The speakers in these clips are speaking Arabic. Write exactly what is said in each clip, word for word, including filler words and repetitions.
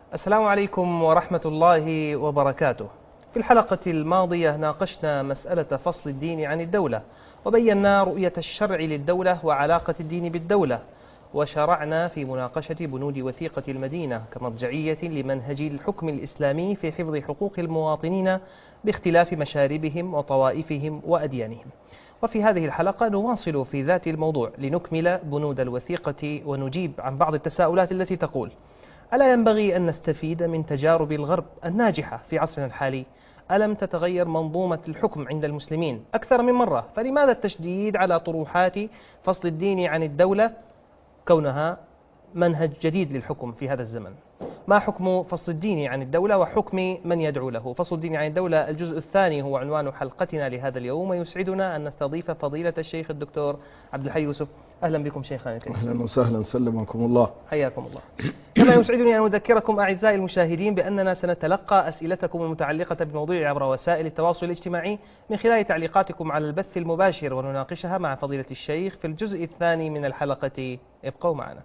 السلام عليكم ورحمة الله وبركاته. في الحلقة الماضية ناقشنا مسألة فصل الدين عن الدولة، وبينا رؤية الشرع للدولة وعلاقة الدين بالدولة، وشرعنا في مناقشة بنود وثيقة المدينة كمرجعية لمنهج الحكم الإسلامي في حفظ حقوق المواطنين باختلاف مشاربهم وطوائفهم وأديانهم. وفي هذه الحلقة نواصل في ذات الموضوع لنكمل بنود الوثيقة ونجيب عن بعض التساؤلات التي تقول: ألا ينبغي أن نستفيد من تجارب الغرب الناجحة في عصرنا الحالي؟ ألم تتغير منظومة الحكم عند المسلمين أكثر من مرة؟ فلماذا التشديد على طروحات فصل الدين عن الدولة كونها منهج جديد للحكم في هذا الزمن؟ ما حكم فصل الدين عن الدولة وحكم من يدعو له؟ فصل الدين عن الدولة الجزء الثاني هو عنوان حلقتنا لهذا اليوم، ويسعدنا أن نستضيف فضيلة الشيخ الدكتور عبد الحي يوسف. أهلا بكم شيخنا الكريم. أهلا وسهلا، سلمكم الله. حياكم الله. كما يسعدني أن أذكركم أعزائي المشاهدين بأننا سنتلقى أسئلتكم المتعلقة بموضوع عبر وسائل التواصل الاجتماعي من خلال تعليقاتكم على البث المباشر، ونناقشها مع فضيلة الشيخ في الجزء الثاني من الحلقة. ابقوا معنا.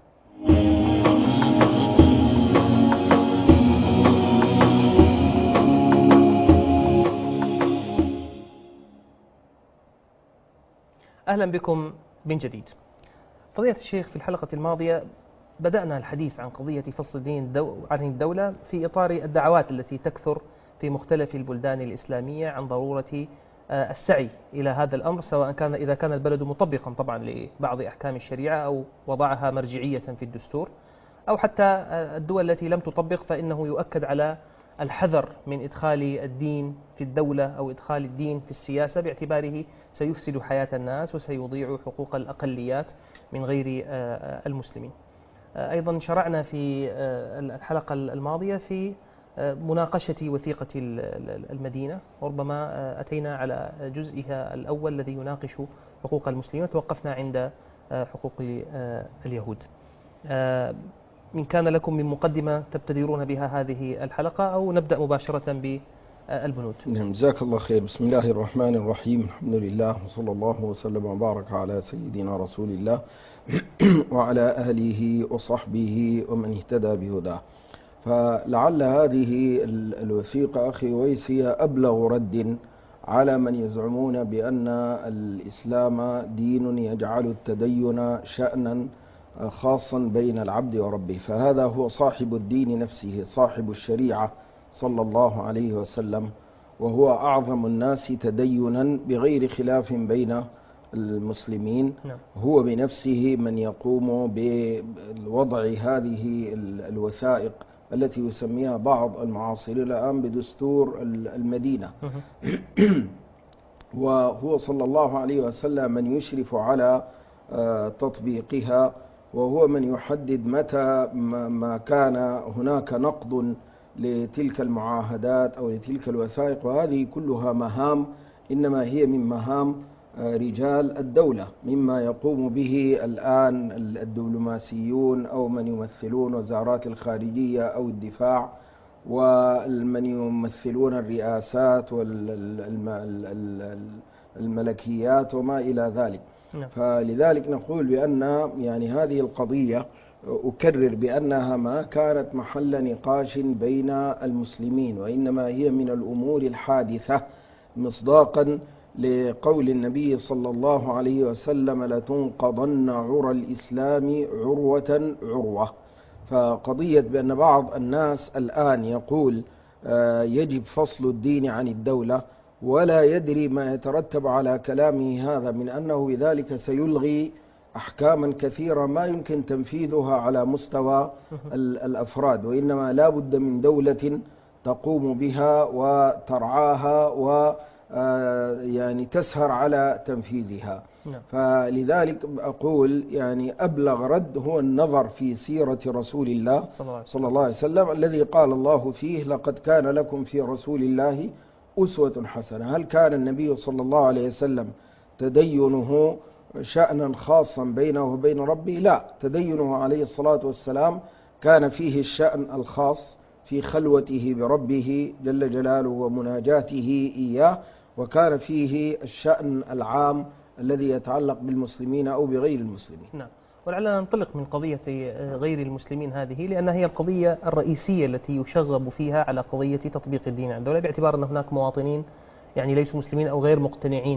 أهلا بكم من جديد. فضيلة الشيخ، في الحلقة الماضية بدأنا الحديث عن قضية فصل الدين عن الدولة في إطار الدعوات التي تكثر في مختلف البلدان الإسلامية عن ضرورة السعي إلى هذا الأمر، سواء كان إذا كان البلد مطبقا طبعا لبعض أحكام الشريعة أو وضعها مرجعية في الدستور، أو حتى الدول التي لم تطبق فإنه يؤكد على الحذر من إدخال الدين في الدولة أو إدخال الدين في السياسة، باعتباره سيفسد حياة الناس وسيضيع حقوق الأقليات من غير المسلمين. أيضا شرعنا في الحلقة الماضية في مناقشة وثيقة المدينة، وربما أتينا على جزئها الأول الذي يناقش حقوق المسلمين، توقفنا عند حقوق اليهود. إن كان لكم من مقدمة تبتدرون بها هذه الحلقة، أو نبدأ مباشرة بالبنود؟ نعم، جزاك الله خير. بسم الله الرحمن الرحيم، الحمد لله وصلى الله وسلم وبارك على سيدنا رسول الله وعلى أهله وصحبه ومن اهتدى بهداه. فلعل هذه الوثيقة أخي ويس هي أبلغ رد على من يزعمون بأن الإسلام دين يجعل التدين شأنا خاصا بين العبد وربه، فهذا هو صاحب الدين نفسه، صاحب الشريعة صلى الله عليه وسلم، وهو أعظم الناس تدينا بغير خلاف بين المسلمين. هو بنفسه من يقوم بوضع هذه الوثائق التي يسميها بعض المعاصرين الآن بدستور المدينة وهو صلى الله عليه وسلم من يشرف على تطبيقها، وهو من يحدد متى ما كان هناك نقض لتلك المعاهدات أو لتلك الوثائق. وهذه كلها مهام إنما هي من مهام رجال الدولة، مما يقوم به الآن الدبلوماسيون أو من يمثلون وزارات الخارجية أو الدفاع، ومن يمثلون الرئاسات والملكيات وما إلى ذلك. فلذلك نقول بأن يعني هذه القضية أكرر بأنها ما كانت محل نقاش بين المسلمين، وإنما هي من الأمور الحادثة، مصداقا لقول النبي صلى الله عليه وسلم: لتنقضن عرى الإسلام عروة عروة. فقضية بأن بعض الناس الآن يقول يجب فصل الدين عن الدولة ولا يدري ما يترتب على كلامه هذا، من أنه بذلك سيلغي أحكاما كثيرة ما يمكن تنفيذها على مستوى الأفراد، وإنما لا بد من دولة تقوم بها وترعاها و يعني تسهر على تنفيذها. فلذلك أقول يعني أبلغ رد هو النظر في سيرة رسول الله صلى الله عليه وسلم الذي قال الله فيه: لقد كان لكم في رسول الله أسوة حسنة. هل كان النبي صلى الله عليه وسلم تدينه شأنا خاصا بينه وبين ربه؟ لا، تدينه عليه الصلاة والسلام كان فيه الشأن الخاص في خلوته بربه جل جلاله ومناجاته إياه، وكان فيه الشأن العام الذي يتعلق بالمسلمين أو بغير المسلمين. نعم. ولعلنا ننطلق من قضية غير المسلمين هذه، لأنها هي القضية الرئيسية التي يشغب فيها على قضية تطبيق الدين على الدولة، باعتبار أن هناك مواطنين يعني ليسوا مسلمين أو غير مقتنعين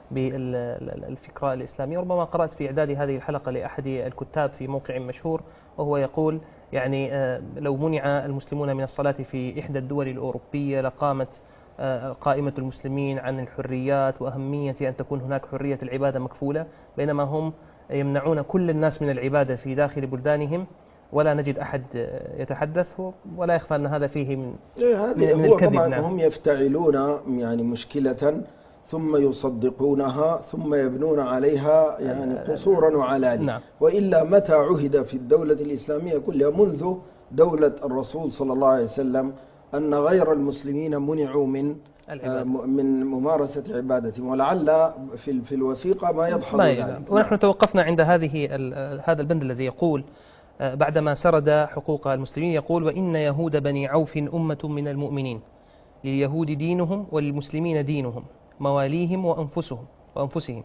بالفكرة الإسلامية. ربما قرأت في إعداد هذه الحلقة لأحد الكتاب في موقع مشهور، وهو يقول يعني لو منع المسلمون من الصلاة في إحدى الدول الأوروبية لقامت قائمة المسلمين عن الحريات وأهمية أن تكون هناك حرية العبادة مكفولة، بينما هم يمنعون كل الناس من العبادة في داخل بلدانهم ولا نجد أحد يتحدث، ولا يخفى أن هذا فيه من, من, من الكذب. نعم. هم يفتعلون يعني مشكلة ثم يصدقونها ثم يبنون عليها يعني قصورا وعلاني. نعم. وإلا متى عهد في الدولة الإسلامية كلها منذ دولة الرسول صلى الله عليه وسلم أن غير المسلمين منعوا من العبادة. من ممارسة عبادتهم، ولعل في في الوثيقة ما يدحض ذلك. ونحن توقفنا عند هذه هذا البند الذي يقول بعدما سرد حقوق المسلمين، يقول: وإن يهود بني عوف أمة من المؤمنين، لليهود دينهم وللمسلمين دينهم، مواليهم وأنفسهم وأنفسهم،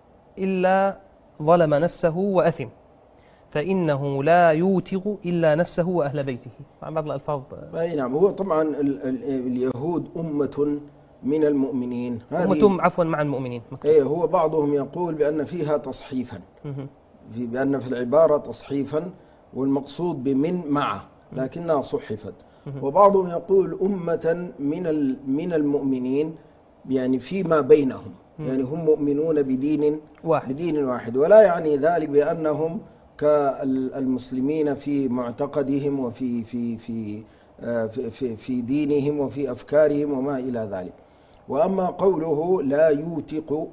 إلا ظلم نفسه وأثم، فإنه لا يوتغ إلا نفسه وأهل بيته. مع بعض الألفاظ. أي نعم. هو طبعا ال ال اليهود أمة من المؤمنين، أمة عفوا مع المؤمنين. أي هو بعضهم يقول بأن فيها تصحيفا، في بأن في العبارة تصحيفا، والمقصود بمن مع، لكنها صحفت. وبعضهم يقول أمة من من المؤمنين يعني فيما بينهم، يعني هم مؤمنون بدين واحد بدين واحد، ولا يعني ذلك بأنهم كالمسلمين في معتقدهم وفي في في في في دينهم وفي أفكارهم وما إلى ذلك. وأما قوله لا يوتق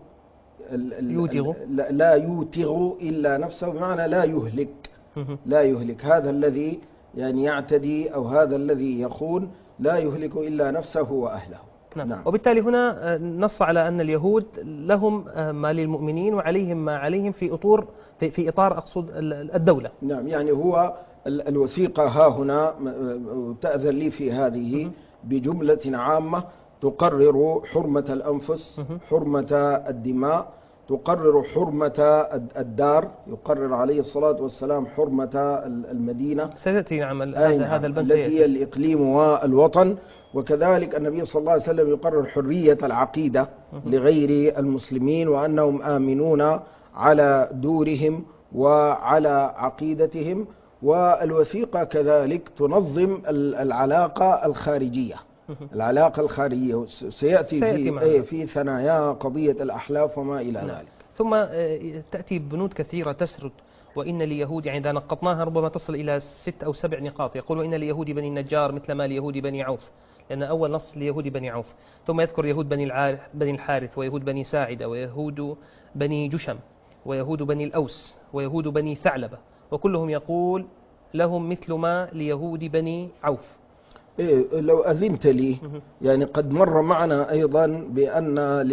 يوتغ لا يوتغ إلا نفسه، بمعنى لا يهلك لا يهلك هذا الذي يعني يعتدي أو هذا الذي يخون لا يهلك إلا نفسه وأهله. نعم. نعم. وبالتالي هنا نص على أن اليهود لهم ما للمؤمنين وعليهم ما عليهم في إطار في, في إطار أقصد الدولة. نعم. يعني هو الوثيقة ها هنا تأذن لي في هذه بجملة عامة تقرر حرمة الأنفس، حرمة الدماء، تقرر حرمة الدار، يقرر عليه الصلاة والسلام حرمة المدينة. سيأتي نعم هذا البند التي هي الإقليم والوطن. وكذلك النبي صلى الله عليه وسلم يقرر حرية العقيدة لغير المسلمين، وأنهم آمنون على دورهم وعلى عقيدتهم. والوثيقة كذلك تنظم العلاقة الخارجية العلاقة الخارجية سيأتي, سيأتي في, في ثنايا قضية الأحلاف وما إلى ذلك. ثم تأتي بنود كثيرة تسرد: وإن ليهود، يعني إذا نقطناها ربما تصل إلى ست أو سبع نقاط. يقول: وإن ليهود بني النجار مثل ما ليهود بني عوف، لأن أول نص ليهود بني عوف. ثم يذكر يهود بني بني الحارث، ويهود بني ساعدة، ويهود بني جشم، ويهود بني الأوس، ويهود بني ثعلبة، وكلهم يقول لهم مثل ما ليهود بني عوف. إيه لو أذنت لي، يعني قد مر معنا أيضا بأن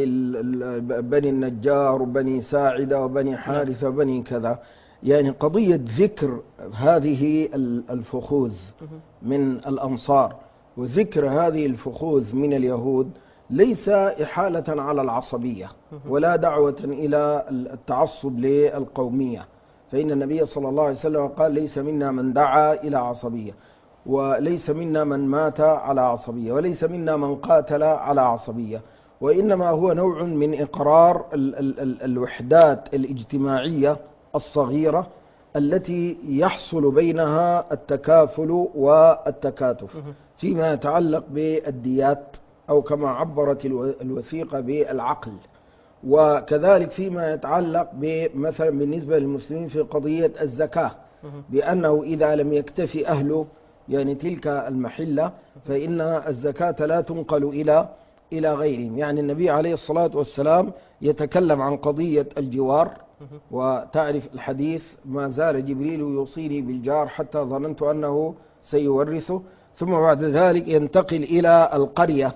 بني النجار وبني ساعدة وبني حارثة وبني كذا، يعني قضية ذكر هذه الفخوذ من الأنصار وذكر هذه الفخوذ من اليهود ليس إحالة على العصبية ولا دعوة إلى التعصب للقومية، فإن النبي صلى الله عليه وسلم قال: ليس منا من دعا إلى عصبية، وليس منا من مات على عصبية، وليس منا من قاتل على عصبية، وإنما هو نوع من إقرار ال ال ال الوحدات الاجتماعية الصغيرة التي يحصل بينها التكافل والتكاتف فيما يتعلق بالديات، أو كما عبرت الوثيقة بالعقل، وكذلك فيما يتعلق مثلا بالنسبة للمسلمين في قضية الزكاة، بأنه إذا لم يكتفي أهله يعني تلك المحلة فإن الزكاة لا تنقل إلى إلى غيرهم. يعني النبي عليه الصلاة والسلام يتكلم عن قضية الجوار، وتعرف الحديث: ما زال جبريل يوصيني بالجار حتى ظننت أنه سيورثه. ثم بعد ذلك ينتقل إلى القرية: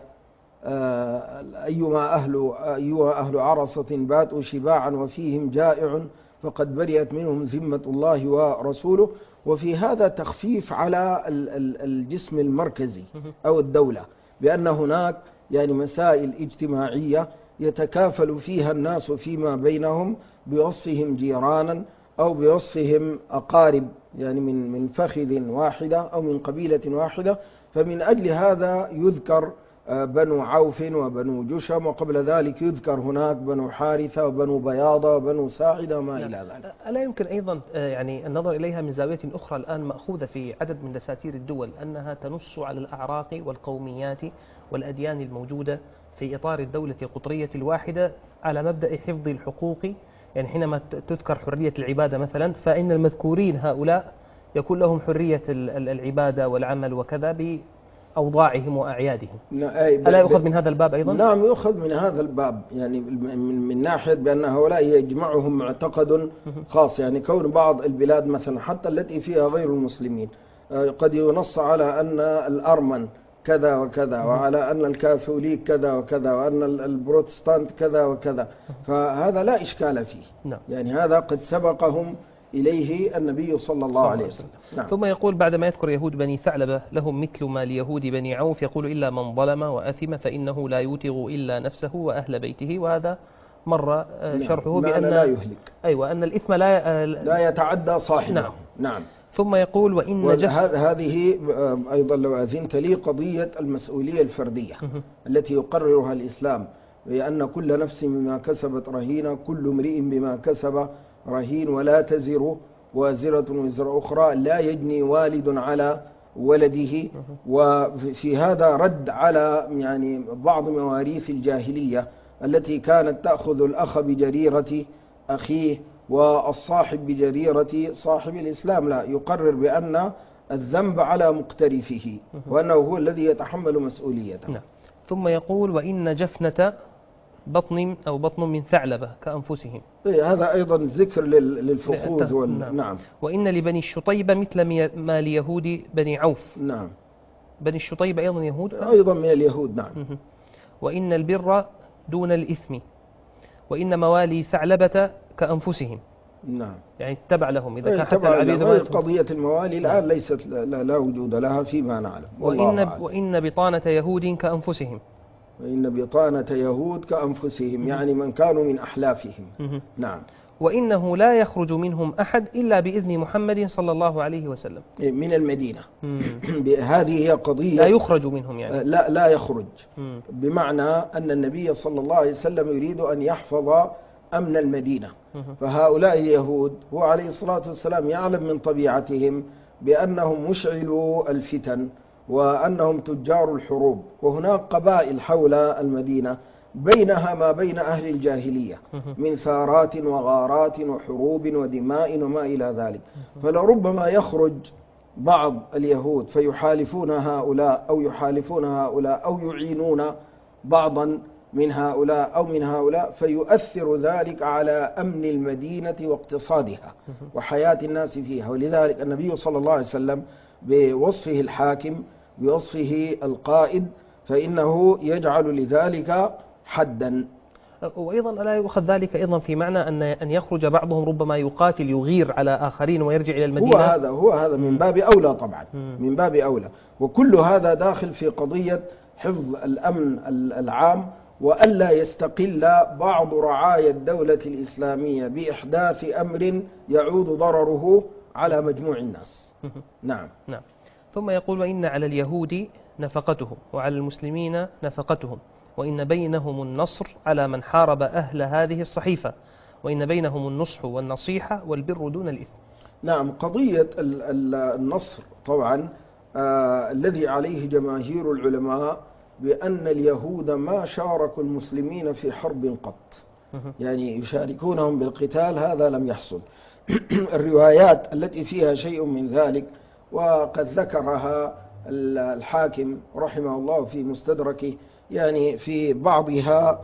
أيما أهل, أيها أهل عرصة باتوا شباعا وفيهم جائع فقد برئت منهم ذمة الله ورسوله. وفي هذا تخفيف على الجسم المركزي أو الدولة، بأن هناك يعني مسائل اجتماعية يتكافل فيها الناس فيما بينهم بوصفهم جيرانا أو بوصفهم أقارب يعني من من فخذ واحدة أو من قبيلة واحدة، فمن أجل هذا يذكر بنو عوف وبنو جشم، وقبل ذلك يذكر هناك بنو حارثة وبنو بياضة وبنو ساعدة وما إلى ذلك. ألا يمكن أيضا يعني النظر إليها من زاوية أخرى الآن مأخوذة في عدد من دساتير الدول أنها تنص على الأعراق والقوميات والأديان الموجودة في إطار الدولة القطرية الواحدة على مبدأ حفظ الحقوق؟ يعني حينما تذكر حرية العبادة مثلا، فإن المذكورين هؤلاء يكون لهم حرية العبادة والعمل وكذا بأوضاعهم وأعيادهم. ألا يؤخذ من هذا الباب أيضا؟ نعم، يؤخذ من هذا الباب، يعني من, من ناحية بأن هؤلاء يجمعهم معتقد خاص. يعني كون بعض البلاد مثلا حتى التي فيها غير المسلمين قد ينص على أن الأرمن كذا وكذا، وعلى أن الكاثوليك كذا وكذا، وأن البروتستانت كذا وكذا، فهذا لا إشكال فيه. نعم. يعني هذا قد سبقهم إليه النبي صلى الله عليه وسلم. نعم. ثم يقول بعدما يذكر يهود بني ثعلبة لهم مثل ما ليهود بني عوف، يقول إلا من ظلم وأثم فإنه لا يوتغ إلا نفسه وأهل بيته. وهذا مر شرحه نعم. بأن لا يهلك، أيوة أن الإثم لا لا يتعدى صاحبه. نعم. نعم. ثم يقول وإن جف هذه أيضا لو أذنت لي قضية المسؤولية الفردية التي يقررها الإسلام، بأن كل نفس بما كسبت رهينة، كل امرئ بما كسب رهين، ولا تزر وازرة وزر أخرى، لا يجني والد على ولده. وفي هذا رد على يعني بعض مواريث الجاهلية التي كانت تأخذ الأخ بجريرة أخيه والصاحب بجريرة صاحب الإسلام. لا، يقرر بأن الذنب على مقترفه وأنه هو الذي يتحمل مسؤوليته. نعم. ثم يقول وإن جفنة بطن أو بطن من ثعلبة كأنفسهم. إيه، هذا أيضا ذكر للفخوذ وال... نعم. نعم. وإن لبني الشطيبة مثل ما ليهود بني عوف. نعم. بني الشطيبة أيضا يهود. أيضا من اليهود. نعم. وإن البر دون الإثم، وإن موالي ثعلبة كأنفسهم. نعم. يعني تبع لهم إذا كان حتى العبيد. قضية الموالي الآن ليست لا, لا وجود لها فيما نعلم. وإن, وإن بطانة يهود كأنفسهم. وإن بطانة يهود كأنفسهم، يعني من كانوا من أحلافهم. نعم. وإنه لا يخرج منهم أحد إلا بإذن محمد صلى الله عليه وسلم من المدينة. هذه هي قضية لا يخرج منهم، يعني لا لا يخرج. مم. بمعنى أن النبي صلى الله عليه وسلم يريد أن يحفظ أمن المدينة. مم. فهؤلاء اليهود هو عليه الصلاة والسلام يعلم من طبيعتهم بأنهم مشعلوا الفتن وأنهم تجار الحروب، وهناك قبائل حول المدينة بينها ما بين أهل الجاهلية من ثارات وغارات وحروب ودماء وما إلى ذلك. فلربما يخرج بعض اليهود فيحالفون هؤلاء أو يحالفون هؤلاء أو يعينون بعضا من هؤلاء أو من هؤلاء، فيؤثر ذلك على أمن المدينة واقتصادها وحياة الناس فيها. ولذلك النبي صلى الله عليه وسلم بوصفه الحاكم بوصفه القائد فإنه يجعل لذلك حدا. وأيضا لا يؤخذ ذلك أيضا في معنى أن أن يخرج بعضهم ربما يقاتل يغير على آخرين ويرجع إلى المدينة. هو هذا هو هذا من باب أولى طبعا، من باب أولى. وكل هذا داخل في قضية حفظ الأمن العام، وألا يستقل بعض رعايا الدولة الإسلامية بإحداث أمر يعود ضرره على مجموع الناس. نعم. نعم. ثم يقول وإن على اليهود نفقتهم وعلى المسلمين نفقتهم، وإن بينهم النصر على من حارب أهل هذه الصحيفة، وإن بينهم النصح والنصيحة والبر دون الإثم. نعم. قضية النصر طبعا آه الذي عليه جماهير العلماء بأن اليهود ما شاركوا المسلمين في حرب قط، يعني يشاركونهم بالقتال، هذا لم يحصل. الروايات التي فيها شيء من ذلك وقد ذكرها الحاكم رحمه الله في مستدركه، يعني في بعضها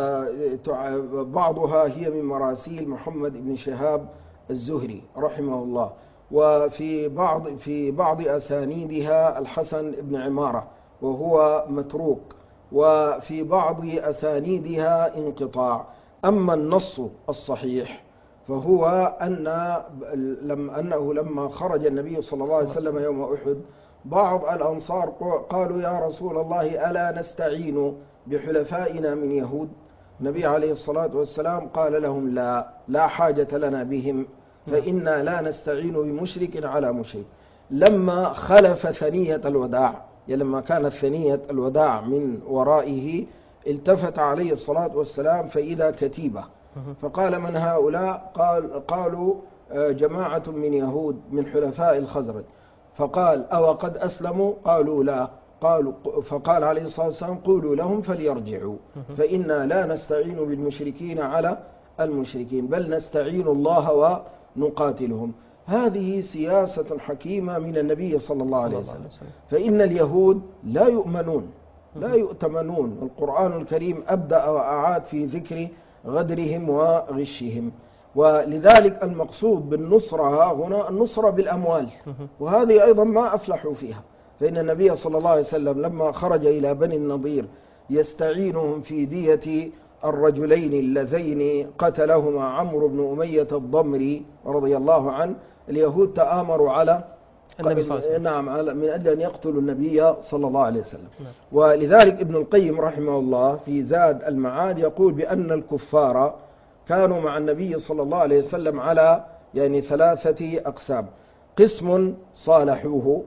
بعضها هي من مراسيل محمد بن شهاب الزهري رحمه الله، وفي بعض في بعض أسانيدها الحسن بن عمارة وهو متروك، وفي بعض أسانيدها انقطاع. أما النص الصحيح فهو أن لم أنه لما خرج النبي صلى الله عليه وسلم يوم أحد بعض الأنصار قالوا يا رسول الله ألا نستعين بحلفائنا من يهود؟ النبي عليه الصلاة والسلام قال لهم لا لا حاجة لنا بهم فإنا لا نستعين بمشرك على مشرك. لما خلف ثنية الوداع، يعني لما كانت ثنية الوداع من ورائه، التفت عليه الصلاة والسلام فإذا كتيبة، فقال: من هؤلاء؟ قال قالوا: جماعة من يهود من حلفاء الخزرج. فقال: أو قد أسلموا؟ قالوا: لا. قالوا فقال عليه الصلاة والسلام: قولوا لهم فليرجعوا، فإنا لا نستعين بالمشركين على المشركين، بل نستعين الله ونقاتلهم. هذه سياسة حكيمة من النبي صلى الله عليه وسلم. فإن اليهود لا يؤمنون، لا يؤتمنون. القرآن الكريم أبدأ وأعاد في ذكر غدرهم وغشهم، ولذلك المقصود بالنصرة هنا النصرة بالأموال، وهذه أيضا ما أفلحوا فيها. فإن النبي صلى الله عليه وسلم لما خرج إلى بني النضير يستعينهم في دية الرجلين اللذين قتلهما عمرو بن أمية الضمري رضي الله عنه، اليهود تآمروا على النبي صلى الله عليه وسلم. نعم، من أجل أن يقتلوا النبي صلى الله عليه وسلم. ولذلك ابن القيم رحمه الله في زاد المعاد يقول بأن الكفار كانوا مع النبي صلى الله عليه وسلم على يعني ثلاثة أقسام: قسم صالحوه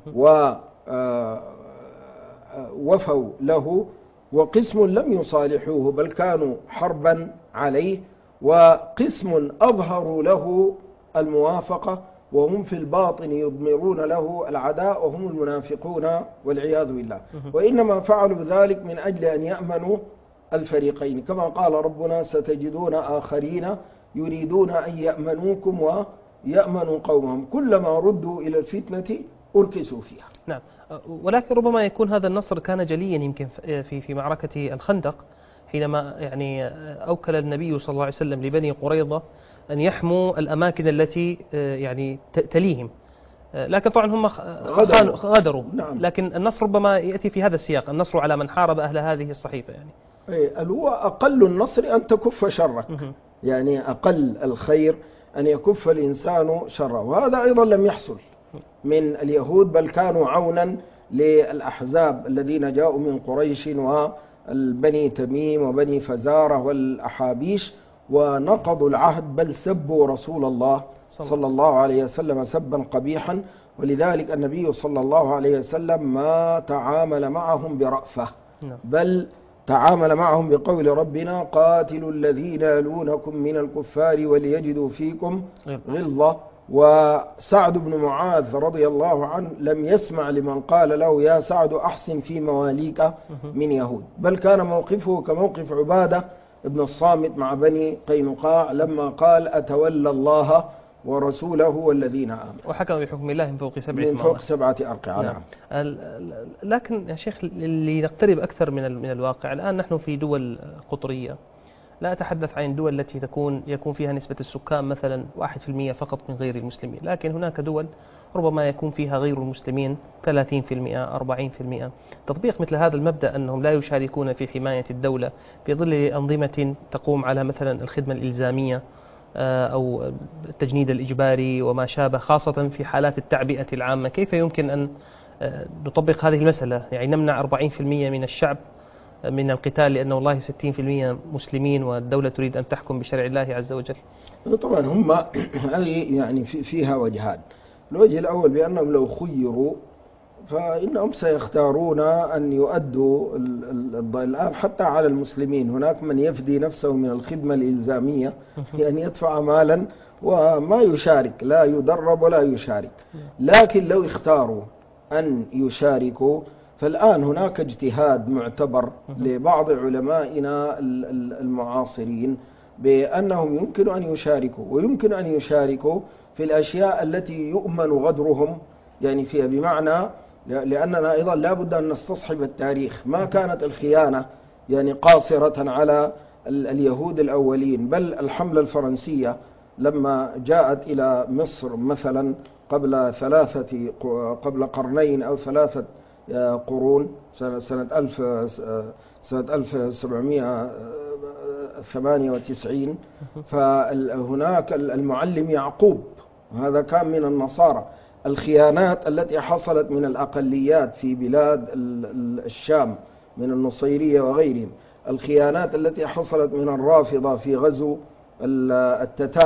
ووفوا له، وقسم لم يصالحوه بل كانوا حربا عليه، وقسم أظهروا له الموافقة وهم في الباطن يضمرون له العداء وهم المنافقون والعياذ بالله. وإنما فعلوا ذلك من أجل أن يأمنوا الفريقين، كما قال ربنا: ستجدون آخرين يريدون أن يأمنوكم ويأمنوا قومهم كلما ردوا إلى الفتنة أركسوا فيها. نعم، ولكن ربما يكون هذا النصر كان جليا يمكن في في معركة الخندق، حينما يعني أوكل النبي صلى الله عليه وسلم لبني قريظة أن يحموا الأماكن التي يعني تليهم، لكن طبعا هم غدروا, غدروا. نعم. لكن النصر ربما يأتي في هذا السياق، النصر على من حارب أهل هذه الصحيفة. يعني هو أقل النصر أن تكف شرك، يعني أقل الخير أن يكف الإنسان شره، وهذا أيضا لم يحصل من اليهود، بل كانوا عونا للأحزاب الذين جاءوا من قريش والبني تميم وبني فزارة والأحابيش، ونقضوا العهد بل سبوا رسول الله صلى الله عليه وسلم سبا قبيحا. ولذلك النبي صلى الله عليه وسلم ما تعامل معهم برأفة، بل تعامل معهم بقول ربنا: قاتلوا الذين يلونكم من الكفار وليجدوا فيكم غلظة. وسعد بن معاذ رضي الله عنه لم يسمع لمن قال له: يا سعد أحسن في مواليك من يهود، بل كان موقفه كموقف عبادة ابن الصامت مع بني قينقاع لما قال: أتولى الله ورسوله والذين آمنوا، وحكم بحكم الله من فوق سبع من فوق سبعة أرقعة. نعم. لكن يا شيخ، لنقترب أكثر من من الواقع، الآن نحن في دول قطرية، لا أتحدث عن الدول التي تكون يكون فيها نسبة السكان مثلا واحد في المئة فقط من غير المسلمين، لكن هناك دول ربما يكون فيها غير المسلمين ثلاثين في المئة أربعين في المئة. تطبيق مثل هذا المبدأ أنهم لا يشاركون في حماية الدولة في ظل أنظمة تقوم على مثلا الخدمة الإلزامية أو التجنيد الإجباري وما شابه، خاصة في حالات التعبئة العامة، كيف يمكن أن نطبق هذه المسألة؟ يعني نمنع أربعين في المئة من الشعب من القتال لأنه والله ستين في المئة مسلمين والدولة تريد أن تحكم بشرع الله عز وجل. طبعا هم هذه يعني فيها وجهان. الوجه الأول بأنهم لو خيروا فإنهم سيختارون أن يؤدوا الآن حتى على المسلمين. هناك من يفدي نفسه من الخدمة الإلزامية يعني يدفع مالا وما يشارك، لا يدرب ولا يشارك. لكن لو اختاروا أن يشاركوا، فالآن هناك اجتهاد معتبر لبعض علمائنا المعاصرين بأنهم يمكن أن يشاركوا، ويمكن أن يشاركوا في الأشياء التي يؤمن غدرهم يعني فيها، بمعنى لأننا أيضا لا بد أن نستصحب التاريخ. ما كانت الخيانة يعني قاصرة على اليهود الأولين، بل الحملة الفرنسية لما جاءت إلى مصر مثلا قبل ثلاثة قبل قرنين أو ثلاثة قرون، سنة ألف سنة ألف وسبعمئة وثمانية وتسعين، فهناك المعلم يعقوب هذا كان من النصارى. الخيانات التي حصلت من الأقليات في بلاد الشام من النصيرية وغيرهم، الخيانات التي حصلت من الرافضة في غزو التتار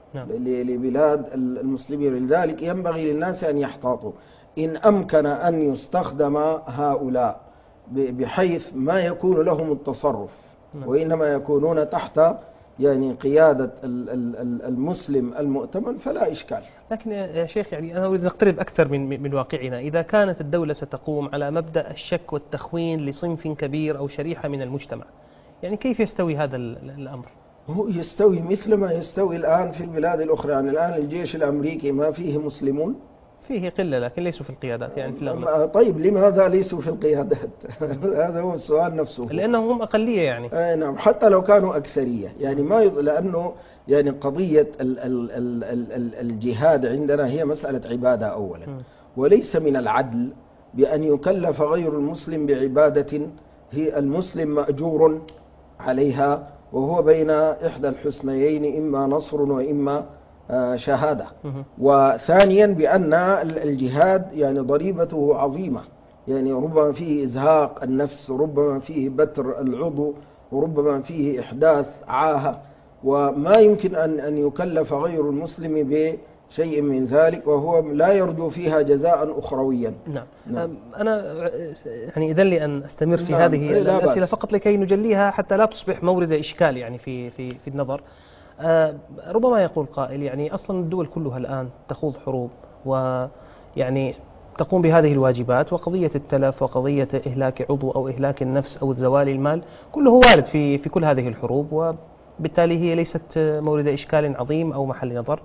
نعم. لبلاد المسلمين. لذلك ينبغي للناس أن يحتاطوا إن أمكن أن يستخدم هؤلاء بحيث ما يكون لهم التصرف، نعم. وإنما يكونون تحت يعني قيادة المسلم المؤتمن فلا إشكال. لكن يا شيخ يعني أنا أريد نقترب أكثر من من واقعنا. إذا كانت الدولة ستقوم على مبدأ الشك والتخوين لصنف كبير أو شريحة من المجتمع، يعني كيف يستوي هذا الأمر؟ هو يستوي مثل ما يستوي الآن في البلاد الأخرى. يعني الآن الجيش الأمريكي ما فيه مسلمون؟ فيه قلة لكن ليسوا في القيادات يعني في الأغلب. طيب لماذا ليسوا في القيادات؟ هذا هو السؤال نفسه. لأنهم هم أقلية يعني. آه نعم، حتى لو كانوا أكثرية يعني ما يض... لأنه يعني قضية ال... ال... ال... ال... الجهاد عندنا هي مسألة عبادة أولا، وليس من العدل بأن يكلف غير المسلم بعبادة هي المسلم مأجور عليها وهو بين إحدى الحسنيين إما نصر وإما شهادة. وثانيا بأن الجهاد يعني ضريبته عظيمة، يعني ربما فيه إزهاق النفس، ربما فيه بتر العضو، وربما فيه إحداث عاهة، وما يمكن أن أن يكلف غير المسلم بشيء من ذلك وهو لا يرجو فيها جزاء أخرويا. نعم. نعم. أنا يعني إذن لي أن أستمر في نعم. هذه الأسئلة فقط لكي نجليها حتى لا تصبح مورد إشكال يعني في في في النظر. آه ربما يقول قائل يعني أصلا الدول كلها الآن تخوض حروب ويعني تقوم بهذه الواجبات، وقضية التلف وقضية إهلاك عضو أو إهلاك النفس أو زوال المال كله وارد في في كل هذه الحروب، وبالتالي هي ليست مورد إشكال عظيم أو محل نظر.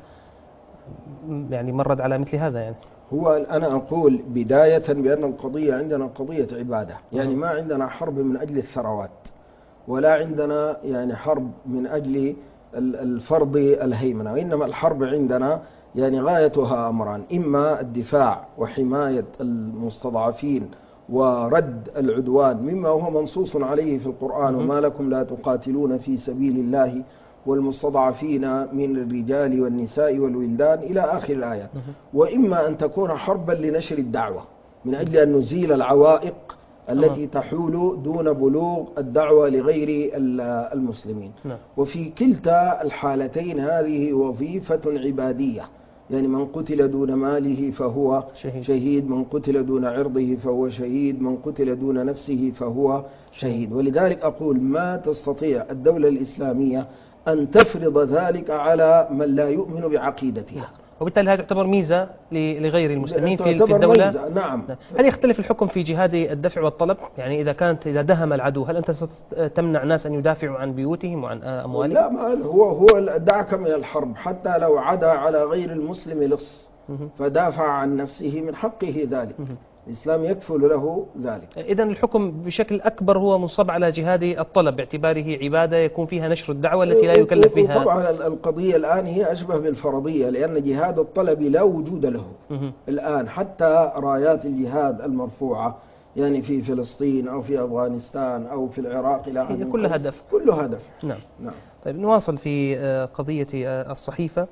يعني مرد على مثل هذا يعني. هو أنا أقول بداية بأن القضية عندنا قضية عبادة، يعني ما عندنا حرب من أجل الثروات ولا عندنا يعني حرب من أجل الفرض الهيمنة، وإنما الحرب عندنا يعني غايتها أمران: إما الدفاع وحماية المستضعفين ورد العدوان مما هو منصوص عليه في القرآن: وما لكم لا تقاتلون في سبيل الله والمستضعفين من الرجال والنساء والولدان إلى آخر الآيات. وإما أن تكون حربا لنشر الدعوة من أجل أن نزيل العوائق التي تحول دون بلوغ الدعوة لغير المسلمين. وفي كلتا الحالتين هذه وظيفة عبادية، يعني من قتل دون ماله فهو شهيد, شهيد من قتل دون عرضه فهو شهيد، من قتل دون نفسه فهو شهيد. ولذلك أقول ما تستطيع الدولة الإسلامية أن تفرض ذلك على من لا يؤمن بعقيدتها، وبالتالي هذا تعتبر ميزة لغير المسلمين في الدولة. ميزة. نعم. هل يختلف الحكم في جهاد الدفع والطلب؟ يعني إذا كانت إذا دهم العدو هل أنت تمنع ناس أن يدافعوا عن بيوتهم وعن أموالهم؟ لا، ما هو هو دعك من الحرب حتى لو عدا على غير المسلم لص فدافع عن نفسه من حقه ذلك، الإسلام يكفل له ذلك. إذن الحكم بشكل أكبر هو منصب على جهاد الطلب باعتباره عبادة يكون فيها نشر الدعوة التي لا يكلف بها. طبعا القضية الآن هي أشبه بالفرضية، لأن جهاد الطلب لا وجود له الآن. حتى رايات الجهاد المرفوعة يعني في فلسطين أو في أفغانستان أو في العراق إلى هي كل هدف كل هدف. نعم. نعم. طيب نواصل في قضية الصحيفة.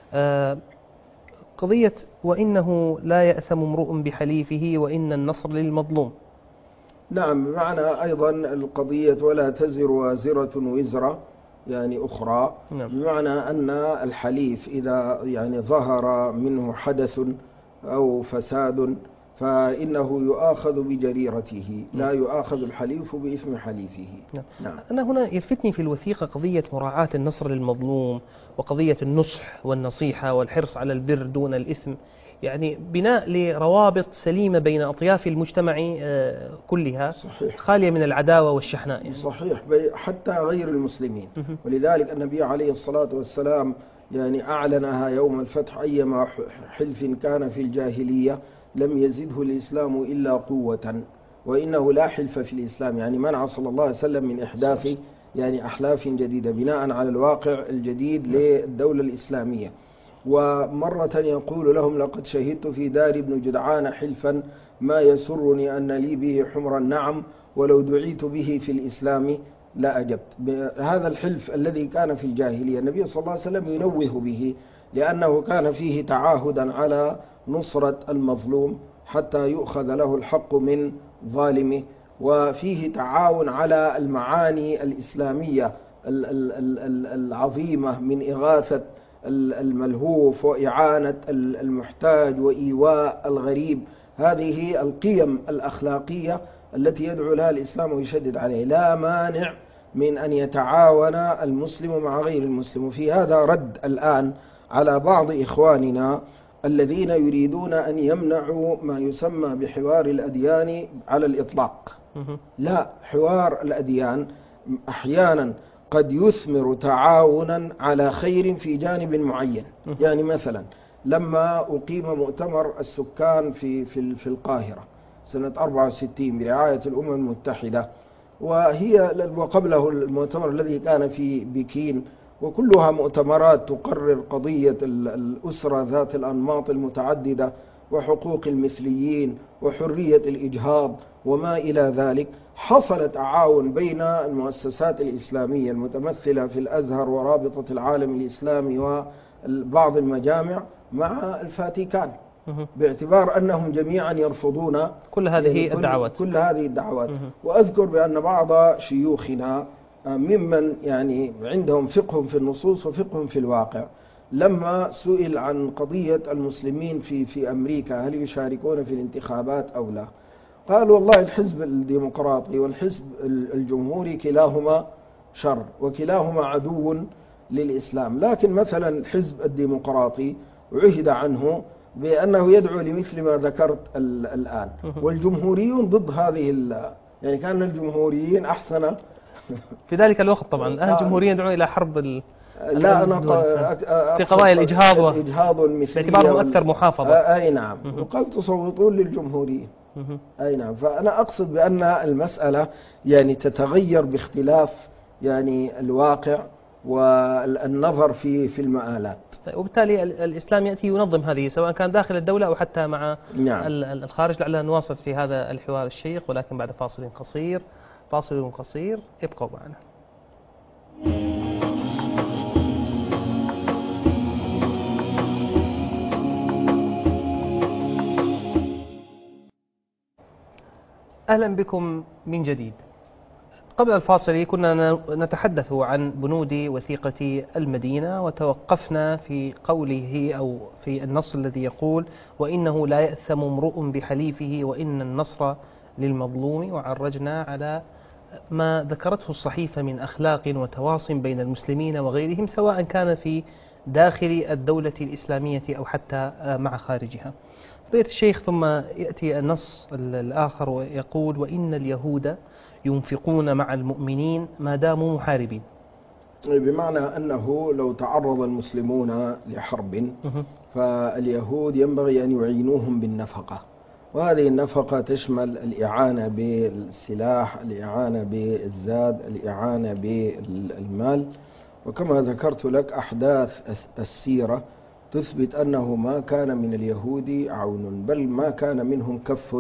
قضية وإنه لا يأثم امرؤ بحليفه وإن النصر للمظلوم. نعم، معنى أيضا القضية ولا تزر وازرة وزر يعني أخرى. نعم. بمعنى أن الحليف إذا يعني ظهر منه حدث أو فساد فإنه يؤاخذ بجريرته، لا يؤاخذ الحليف بإثم حليفه. نعم. نعم. أنا هنا يلفتني في الوثيقة قضية مراعاة النصر للمظلوم وقضية النصح والنصيحة والحرص على البر دون الإثم، يعني بناء لروابط سليمة بين أطياف المجتمع كلها. صحيح. خالية من العداوة والشحناء يعني. صحيح، حتى غير المسلمين. ولذلك النبي عليه الصلاة والسلام يعني أعلنها يوم الفتح: أيما حلف كان في الجاهلية لم يزده الإسلام إلا قوة وإنه لا حلف في الإسلام، يعني منع صلى الله عليه وسلم من إحداث يعني أحلاف جديدة بناء على الواقع الجديد للدولة الإسلامية. ومرة يقول لهم: لقد شهدت في دار ابن جدعان حلفا ما يسرني أن لي به حمر النعم ولو دعيت به في الإسلام لا أجبت. هذا الحلف الذي كان في الجاهلية النبي صلى الله عليه وسلم ينوه به، لأنه كان فيه تعاهدا على نصرة المظلوم حتى يؤخذ له الحق من ظالمه، وفيه تعاون على المعاني الإسلامية العظيمة من إغاثة الملهوف وإعانة المحتاج وإيواء الغريب. هذه القيم الأخلاقية التي يدعو لها الإسلام ويشدد عليه. لا مانع من أن يتعاون المسلم مع غير المسلم. وفي هذا رد الآن على بعض إخواننا الذين يريدون أن يمنعوا ما يسمى بحوار الأديان على الإطلاق. لا، حوار الأديان أحيانا قد يثمر تعاونا على خير في جانب معين. يعني مثلا لما أقيم مؤتمر السكان في في في القاهرة سنة أربعة وستين برعاية الأمم المتحدة، وهي وقبله المؤتمر الذي كان في بكين، وكلها مؤتمرات تقرر قضية الأسرة ذات الأنماط المتعددة وحقوق المثليين وحرية الإجهاض وما إلى ذلك. حصل تعاون بين المؤسسات الإسلامية المتمثلة في الأزهر ورابطة العالم الإسلامي وبعض المجامع مع الفاتيكان، باعتبار أنهم جميعا يرفضون كل هذه يعني الدعوات كل هذه الدعوات. وأذكر بأن بعض شيوخنا ممن يعني عندهم فقه في النصوص وفقه في الواقع، لما سئل عن قضية المسلمين في في أمريكا هل يشاركون في الانتخابات أو لا، قال والله الحزب الديمقراطي والحزب الجمهوري كلاهما شر وكلاهما عدو للإسلام. لكن مثلا الحزب الديمقراطي عهد عنه بأنه يدعو لمثل ما ذكرت الآن، والجمهوريون ضد هذه يعني كان الجمهوريين أحسن في ذلك الوقت. طبعا أهل الجمهوريين يدعون إلى حرب ال... لا أنا في قضايا الإجهاض والإجهاض والمثلية باعتبارهم أكثر محافظة. أي نعم، وقال تصوتون للجمهوريين. أي نعم. فأنا أقصد بأن المسألة يعني تتغير باختلاف يعني الواقع والنظر في في المآلات. وبالتالي الإسلام يأتي ينظم هذه سواء كان داخل الدولة أو حتى مع نعم. الخارج. لعلنا نواصل في هذا الحوار الشيق ولكن بعد فاصل قصير. فاصل قصير، ابقوا معنا. أهلا بكم من جديد. قبل الفاصل كنا نتحدث عن بنود وثيقة المدينة، وتوقفنا في قوله أو في النص الذي يقول وإنه لا يأثم امرؤ بحليفه وإن النصر للمظلوم، وعرجنا على ما ذكرته الصحيفة من أخلاق وتواص بين المسلمين وغيرهم سواء كان في داخل الدولة الإسلامية أو حتى مع خارجها. فضيلة الشيخ، ثم يأتي النص الآخر ويقول وإن اليهود ينفقون مع المؤمنين ما داموا محاربين، بمعنى أنه لو تعرض المسلمون لحرب فاليهود ينبغي أن يعينوهم بالنفقة، وهذه النفقة تشمل الإعانة بالسلاح، الإعانة بالزاد، الإعانة بالمال. وكما ذكرت لك أحداث السيرة تثبت أنه ما كان من اليهود عون، بل ما كان منهم كف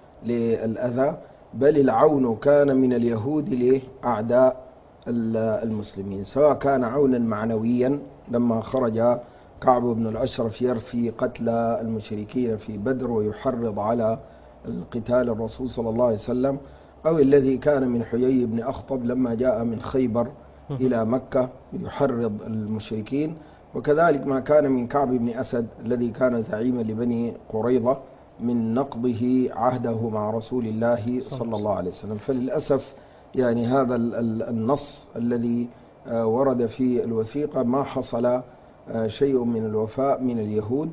للأذى، بل العون كان من اليهود لأعداء المسلمين، سواء كان عونا معنويا لما خرج كعب بن الأشرف يرفي قتل المشركين في بدر ويحرض على القتال الرسول صلى الله عليه وسلم، أو الذي كان من حيي بن أخطب لما جاء من خيبر إلى مكة يحرض المشركين، وكذلك ما كان من كعب بن أسد الذي كان زعيما لبني قريظة من نقضه عهده مع رسول الله صلى الله عليه وسلم. فللأسف يعني هذا النص الذي ورد في الوثيقة ما حصل شيء من الوفاء من اليهود،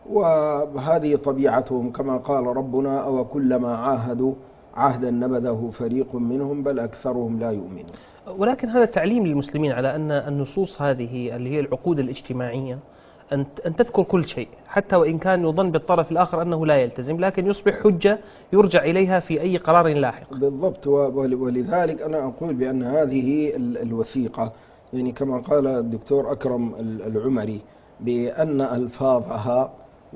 وهذه طبيعتهم كما قال ربنا أو كلما عاهدوا عهدا نبذه فريق منهم بل أكثرهم لا يؤمنون. ولكن هذا تعليم للمسلمين على أن النصوص هذه اللي هي العقود الاجتماعية أن تذكر كل شيء حتى وإن كان يظن بالطرف الآخر أنه لا يلتزم، لكن يصبح حجة يرجع إليها في أي قرار لاحق. بالضبط. ولذلك أنا أقول بأن هذه الوثيقة يعني كما قال الدكتور أكرم العمري بأن ألفاظها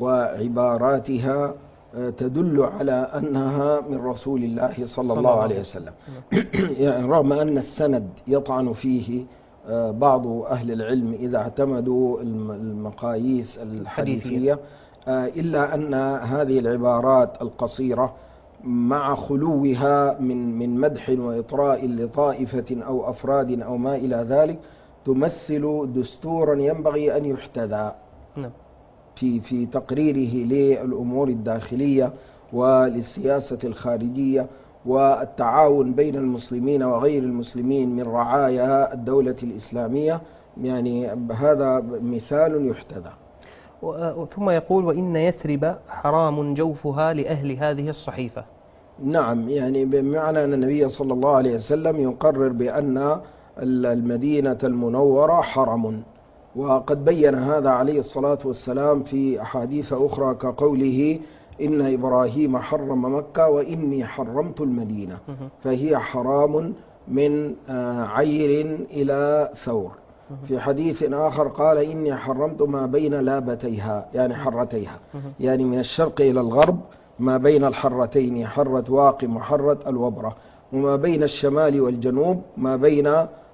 وعباراتها تدل على أنها من رسول الله صلى الله عليه وسلم. يعني رغم أن السند يطعن فيه بعض أهل العلم إذا اعتمدوا المقاييس الحديثية، إلا أن هذه العبارات القصيرة مع خلوها من من مدح وإطراء لطائفة أو أفراد أو ما إلى ذلك تمثل دستورا ينبغي أن يحتذى نعم. في في تقريره للأمور الداخلية وللسياسة الخارجية والتعاون بين المسلمين وغير المسلمين من رعايا الدولة الإسلامية. يعني هذا مثال يحتذى. ثم يقول: وإن يثرب حرام جوفها لأهل هذه الصحيفة. نعم، يعني بمعنى أن النبي صلى الله عليه وسلم يقرر بأن المدينة المنورة حرم، وقد بين هذا عليه الصلاة والسلام في أحاديث أخرى كقوله: إن إبراهيم حرم مكة وإني حرمت المدينة، فهي حرام من عير إلى ثور. في حديث آخر قال: إني حرمت ما بين لابتيها، يعني حرتيها، يعني من الشرق إلى الغرب ما بين الحرتين، حرة واقم وحرة الوبرة، وما بين الشمال والجنوب ما بين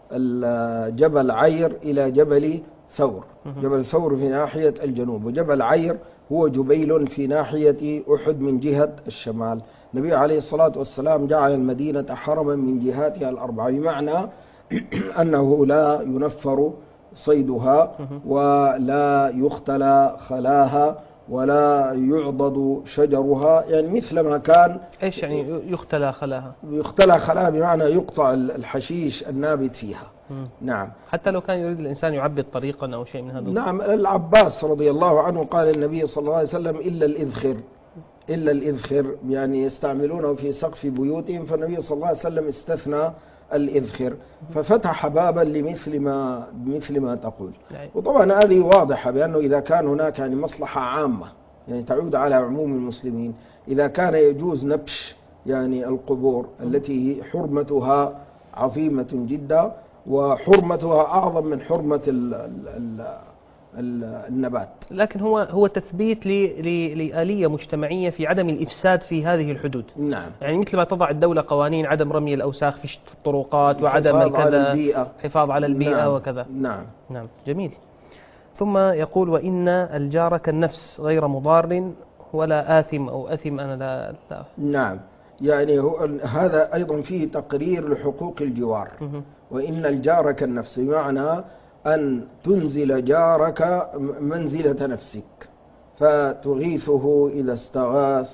جبل عير إلى جبل ثور. جبل ثور في ناحية الجنوب، وجبل عير هو جبيل في ناحية أحد من جهة الشمال. النبي عليه الصلاة والسلام جعل المدينة حرما من جهاتها الأربعة، بمعنى أنه لا ينفر صيدها ولا يختلى خلاها ولا يعضد شجرها، يعني مثل ما كان. إيش يعني يختلى خلاها؟ يختلى خلاها بمعنى يقطع الحشيش النابت فيها. مم. نعم. حتى لو كان يريد الإنسان يعبد طريقا أو شيء من هذا. نعم. العباس رضي الله عنه قال النبي صلى الله عليه وسلم: إلا الإذخر، إلا الإذخر، يعني يستعملونه في سقف بيوتهم، فالنبي صلى الله عليه وسلم استثنى الإذخر، ففتح بابا لمثل ما مثل ما تقول. وطبعا هذه واضحة بأنه إذا كان هناك يعني مصلحة عامة يعني تعود على عموم المسلمين، إذا كان يجوز نبش يعني القبور التي حرمتها عظيمة جدا وحرمتها أعظم من حرمة ال ال ال النبات، لكن هو هو تثبيت لآلية مجتمعية في عدم الإفساد في هذه الحدود. نعم. يعني مثل ما تضع الدولة قوانين عدم رمي الأوساخ في الطرقات وعدم الكذا، حفاظ على البيئة. نعم. وكذا. نعم. نعم. جميل. ثم يقول: وإن الجار كالنفس غير مضار ولا آثم أو أثم أنا لا, لا. نعم. يعني هو هذا أيضا فيه تقرير لحقوق الجوار. وإن الجار كالنفس، بمعنى أن تنزل جارك منزلة نفسك، فتغيثه إذا استغاث،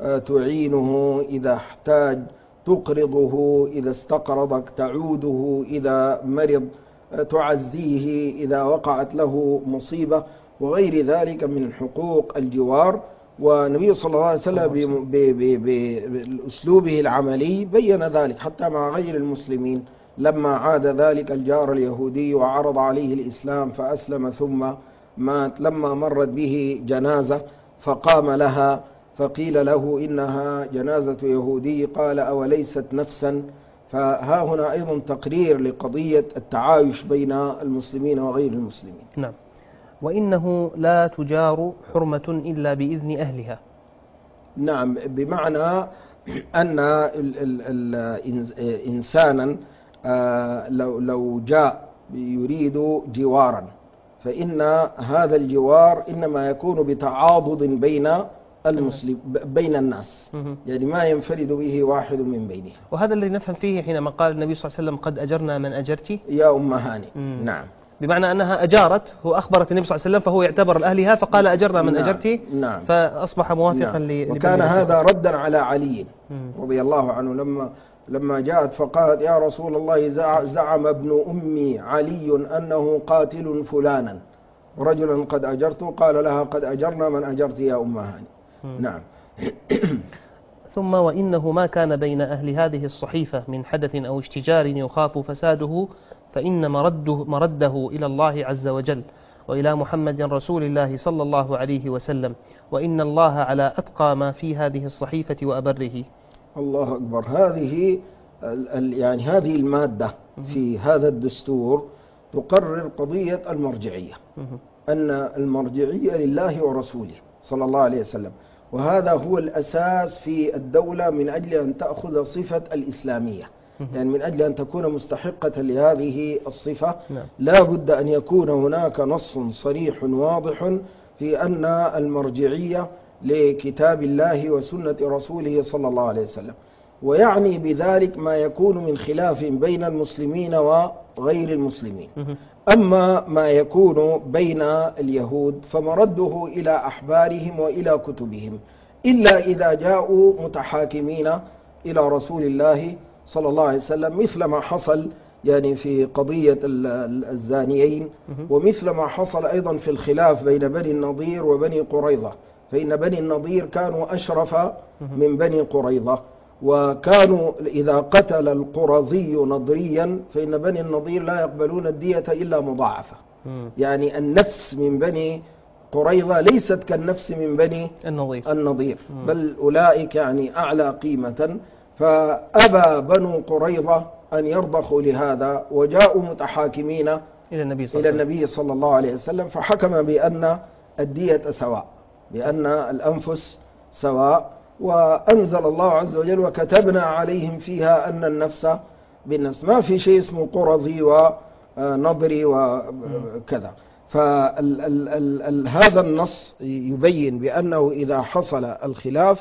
تعينه إذا احتاج، تقرضه إذا استقرضك، تعوده إذا مرض، تعزيه إذا وقعت له مصيبة، وغير ذلك من حقوق الجوار. والنبي صلى الله عليه وسلم بأسلوبه العملي بين ذلك حتى مع غير المسلمين، لما عاد ذلك الجار اليهودي وعرض عليه الإسلام فأسلم ثم مات، لما مرت به جنازة فقام لها فقيل له: إنها جنازة يهودي، قال: أوليست نفسا؟ فها هنا أيضا تقرير لقضية التعايش بين المسلمين وغير المسلمين. نعم. وإنه لا تجار حرمة إلا بإذن أهلها. نعم، بمعنى أن إنسانا لو لو جاء يريد جوارا، فإن هذا الجوار إنما يكون بتعاضد بين المسلم بين الناس، يعني ما ينفرد به واحد من بينهم. وهذا الذي نفهم فيه حينما قال النبي صلى الله عليه وسلم: قد أجرنا من أجرتي يا أم هاني. مم. نعم. بمعنى أنها أجارت، هو أخبرت النبي صلى الله عليه وسلم فهو يعتبر لأهلها فقال: أجرنا من نعم. أجرتي. نعم. فأصبح موافقا. نعم. وكان هذا ردا على علي رضي الله عنه لما لما جاءت فقالت: يا رسول الله، زعم ابن أمي علي أنه قاتل فلانا ورجلا قد أجرته، قال لها: قد أجرنا من أجرت يا أم هاني. نعم. ثم: وإنه ما كان بين أهل هذه الصحيفة من حدث أو اشتجار يخاف فساده فإن مرده, مرده إلى الله عز وجل وإلى محمد رسول الله صلى الله عليه وسلم، وإن الله على أتقى ما في هذه الصحيفة وأبره. الله أكبر. هذه يعني هذه المادة في هذا الدستور تقرر قضية المرجعية، أن المرجعية لله ورسوله صلى الله عليه وسلم، وهذا هو الأساس في الدولة من أجل أن تأخذ صفة الإسلامية، يعني من أجل أن تكون مستحقة لهذه الصفة لا بد أن يكون هناك نص صريح واضح في أن المرجعية لكتاب الله وسنة رسوله صلى الله عليه وسلم، ويعني بذلك ما يكون من خلاف بين المسلمين غير المسلمين. أما ما يكون بين اليهود فمرده إلى أحبارهم وإلى كتبهم، إلا إذا جاءوا متحاكمين إلى رسول الله صلى الله عليه وسلم، مثل ما حصل يعني في قضية الزانيين، ومثل ما حصل أيضا في الخلاف بين بني النضير وبني قريظة، فإن بني النضير كانوا أشرف من بني قريظة، وكانوا إذا قتل القرظي نضريا فإن بني النضير لا يقبلون الدية إلا مضاعفة. يعني النفس من بني قريظة ليست كالنفس من بني النضير, النضير بل أولئك يعني أعلى قيمة. فأبى بنو قريظة أن يرضخوا لهذا، وجاءوا متحاكمين إلى النبي صلى, إلى النبي صلى الله عليه وسلم، فحكم بأن الدية سواء، بأن الأنفس سواء. وأنزل الله عز وجل وكتبنا عليهم فيها أن النفس بالنفس، ما في شيء اسمه قرظي ونضري وكذا. فهذا النص يبين بأنه إذا حصل الخلاف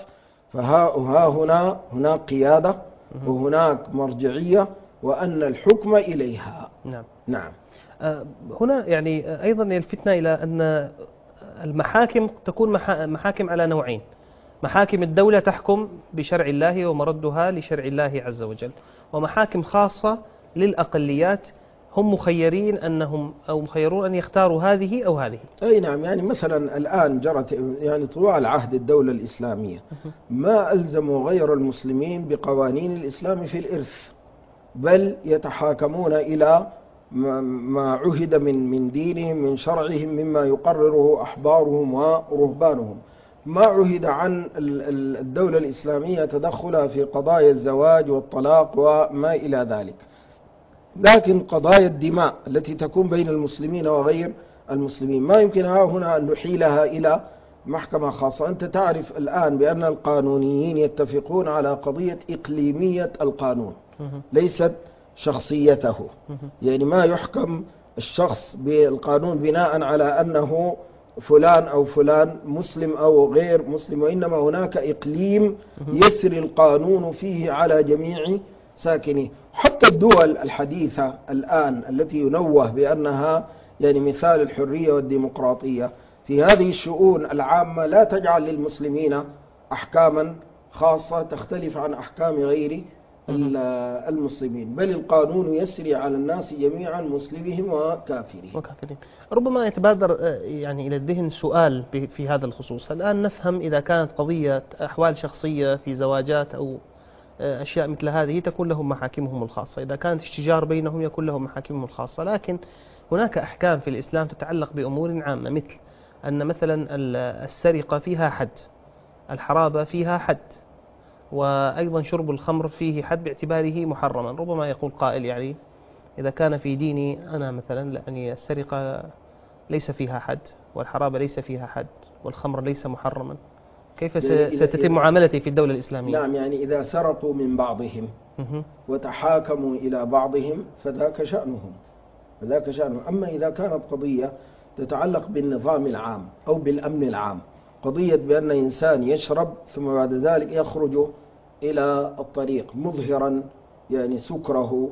فها هنا هناك قيادة وهناك مرجعية، وأن الحكم إليها. نعم. نعم. هنا يعني أيضا يلفتنا إلى أن المحاكم تكون محاكم على نوعين: محاكم الدولة تحكم بشرع الله ومردها لشرع الله عز وجل، ومحاكم خاصة للأقليات هم مخيرين أنهم أو مخيرون أن يختاروا هذه أو هذه. أي نعم. يعني مثلا الآن جرت يعني طوال عهد الدولة الإسلامية ما ألزموا غير المسلمين بقوانين الإسلام في الإرث، بل يتحاكمون إلى ما عهد من من دينهم من شرعهم مما يقرره أحبارهم ورهبانهم. ما عهد عن الدولة الإسلامية تدخلها في قضايا الزواج والطلاق وما إلى ذلك، لكن قضايا الدماء التي تكون بين المسلمين وغير المسلمين ما يمكنها هنا أن نحيلها إلى محكمة خاصة. أنت تعرف الآن بأن القانونيين يتفقون على قضية إقليمية القانون ليست شخصيته، يعني ما يحكم الشخص بالقانون بناء على أنه فلان أو فلان مسلم أو غير مسلم، وإنما هناك إقليم يسري القانون فيه على جميع ساكنيه. حتى الدول الحديثة الآن التي ينوه بأنها يعني مثال الحرية والديمقراطية في هذه الشؤون العامة لا تجعل للمسلمين أحكاما خاصة تختلف عن أحكام غير المسلمين، بل القانون يسري على الناس جميعا مسلمهم وكافرين. وكافرين. ربما يتبادر يعني إلى الذهن سؤال في هذا الخصوص. الآن نفهم إذا كانت قضية أحوال شخصية في زواجات أو أشياء مثل هذه تكون لهم محاكمهم الخاصة، إذا كانت الشجار بينهم يكون لهم محاكمهم الخاصة، لكن هناك أحكام في الإسلام تتعلق بأمور عامة، مثل أن مثلا السرقة فيها حد، الحرابة فيها حد، وأيضا شرب الخمر فيه حد باعتباره محرما. ربما يقول قائل يعني إذا كان في ديني أنا مثلا يعني السرقة ليس فيها حد والحرابة ليس فيها حد والخمر ليس محرما، كيف ستتم معاملتي في الدولة الإسلامية؟ نعم. يعني إذا سرقوا من بعضهم وتحاكموا إلى بعضهم فذاك شأنهم فذاك شأنهم. أما إذا كانت قضية تتعلق بالنظام العام أو بالأمن العام، قضية بأن إنسان يشرب ثم بعد ذلك يخرج إلى الطريق مظهرا يعني سكره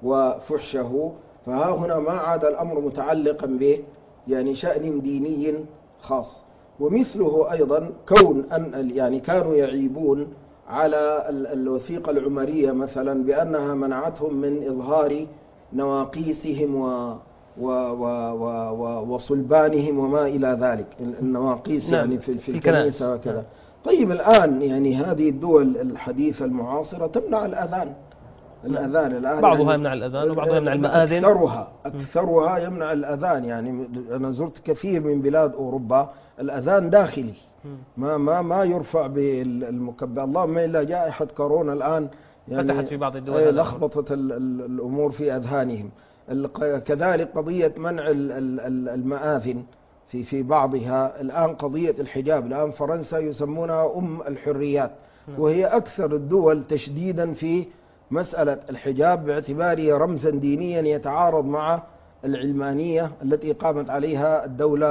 وفحشه، فها هنا ما عاد الأمر متعلقا به يعني شأن ديني خاص. ومثله أيضا كون أن يعني كانوا يعيبون على الوثيقة العمرية مثلا بأنها منعتهم من إظهار نواقيسهم و و و و وصلبانهم وما إلى ذلك، النواقيس نعم. يعني في, في الكنيسة وكذا. نعم. طيب الآن يعني هذه الدول الحديثة المعاصرة تمنع الأذان. الأذان الآن بعضها يعني يمنع الأذان وبعضها يمنع المآذن. أكثرها أكثرها يمنع الأذان. يعني أنا زرت كثير من بلاد أوروبا الأذان داخلي ما ما ما يرفع بالمكبر، اللهم إلا جائحة كورونا الآن يعني فتحت في بعض الدول لخبطت الأمور في أذهانهم. كذلك قضية منع المآذن في في بعضها. الآن قضية الحجاب، الآن فرنسا يسمونها أم الحريات، وهي أكثر الدول تشديدا في مسألة الحجاب باعتباره رمزا دينيا يتعارض مع العلمانية التي قامت عليها الدولة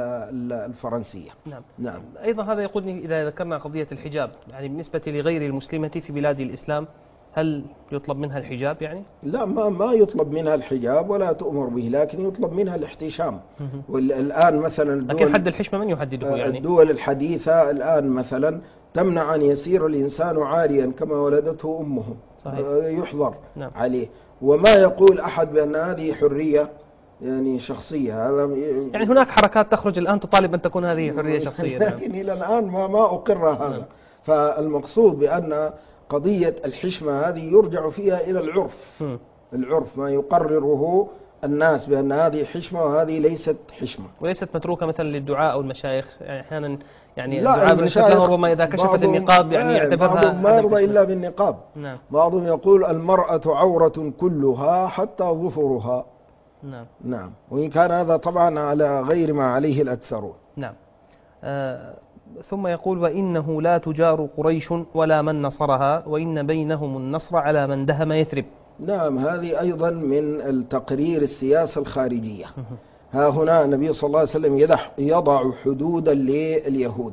الفرنسية. نعم. نعم. أيضا هذا يقودني إذا ذكرنا قضية الحجاب، يعني بالنسبة لغير المسلمة في بلاد الإسلام هل يطلب منها الحجاب يعني؟ لا، ما ما يطلب منها الحجاب ولا تؤمر به، لكن يطلب منها الاحتشام. والآن مثلا الدول، لكن حد الحشمة من يحدده يعني؟ الدول الحديثة الآن مثلا تمنع أن يسير الإنسان عاريا كما ولدته أمه. صحيح. يحظر نعم. عليه. وما يقول أحد بأن هذه حرية يعني شخصية. هذا يعني هناك حركات تخرج الآن تطالب أن تكون هذه حرية شخصية. لكن إلى الآن ما ما أقر هذا. نعم. فالمقصود بأن قضية الحشمة هذه يرجع فيها إلى العرف. م. العرف ما يقرره الناس بأن هذه حشمة وهذه ليست حشمة، وليست متروكة مثلا للدعاء أو المشايخ. يعني أحيانا يعني الدعاء بالنسبة له ربما إذا كشفت النقاب يعني يعتبرها بعضهم ما يرضى إلا بالنقاب. نعم. بعضهم يقول المرأة عورة كلها حتى ظفرها. نعم. نعم. وإن كان هذا طبعا على غير ما عليه الأكثرون. نعم. آه ثم يقول وإنه لا تجار قريش ولا من نصرها، وإن بينهم النصر على من دهم يثرب. نعم، هذه أيضا من التقرير السياسة الخارجية. ها هنا النبي صلى الله عليه وسلم يضع حدودا لليهود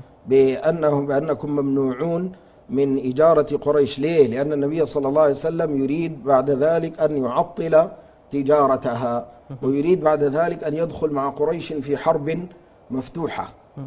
بأنهم بأنكم ممنوعون من إجارة قريش. ليه؟ لأن النبي صلى الله عليه وسلم يريد بعد ذلك أن يعطل تجارتها، ويريد بعد ذلك أن يدخل مع قريش في حرب مفتوحة.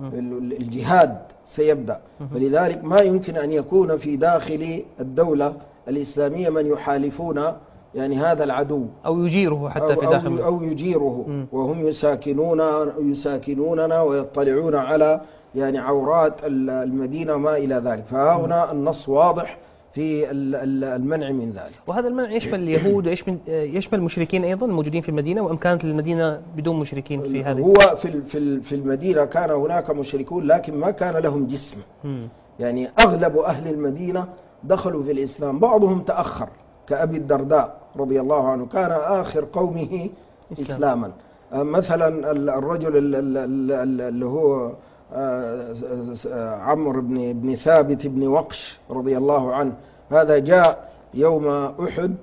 الجهاد سيبدأ، فلذلك ما يمكن أن يكون في داخل الدولة الإسلامية من يحالفون يعني هذا العدو أو يجيره حتى في داخل أو, أو يجيره م. وهم يساكنون يساكنوننا ويطلعون على يعني عورات المدينة ما إلى ذلك. فهنا النص واضح في المنع من ذلك. وهذا المنع يشمل اليهود ويشمل يشمل المشركين أيضا الموجودين في المدينة، وأم كانت المدينة بدون مشركين في هذه؟ هو في في المدينة كان هناك مشركون لكن ما كان لهم جسم. م. يعني أغلب أهل المدينة دخلوا في الإسلام، بعضهم تأخر كأبي الدرداء رضي الله عنه كان آخر قومه إسلاما. مثلا الرجل اللي هو عمرو بن بن ثابت بن وقش رضي الله عنه، هذا جاء يوم أحد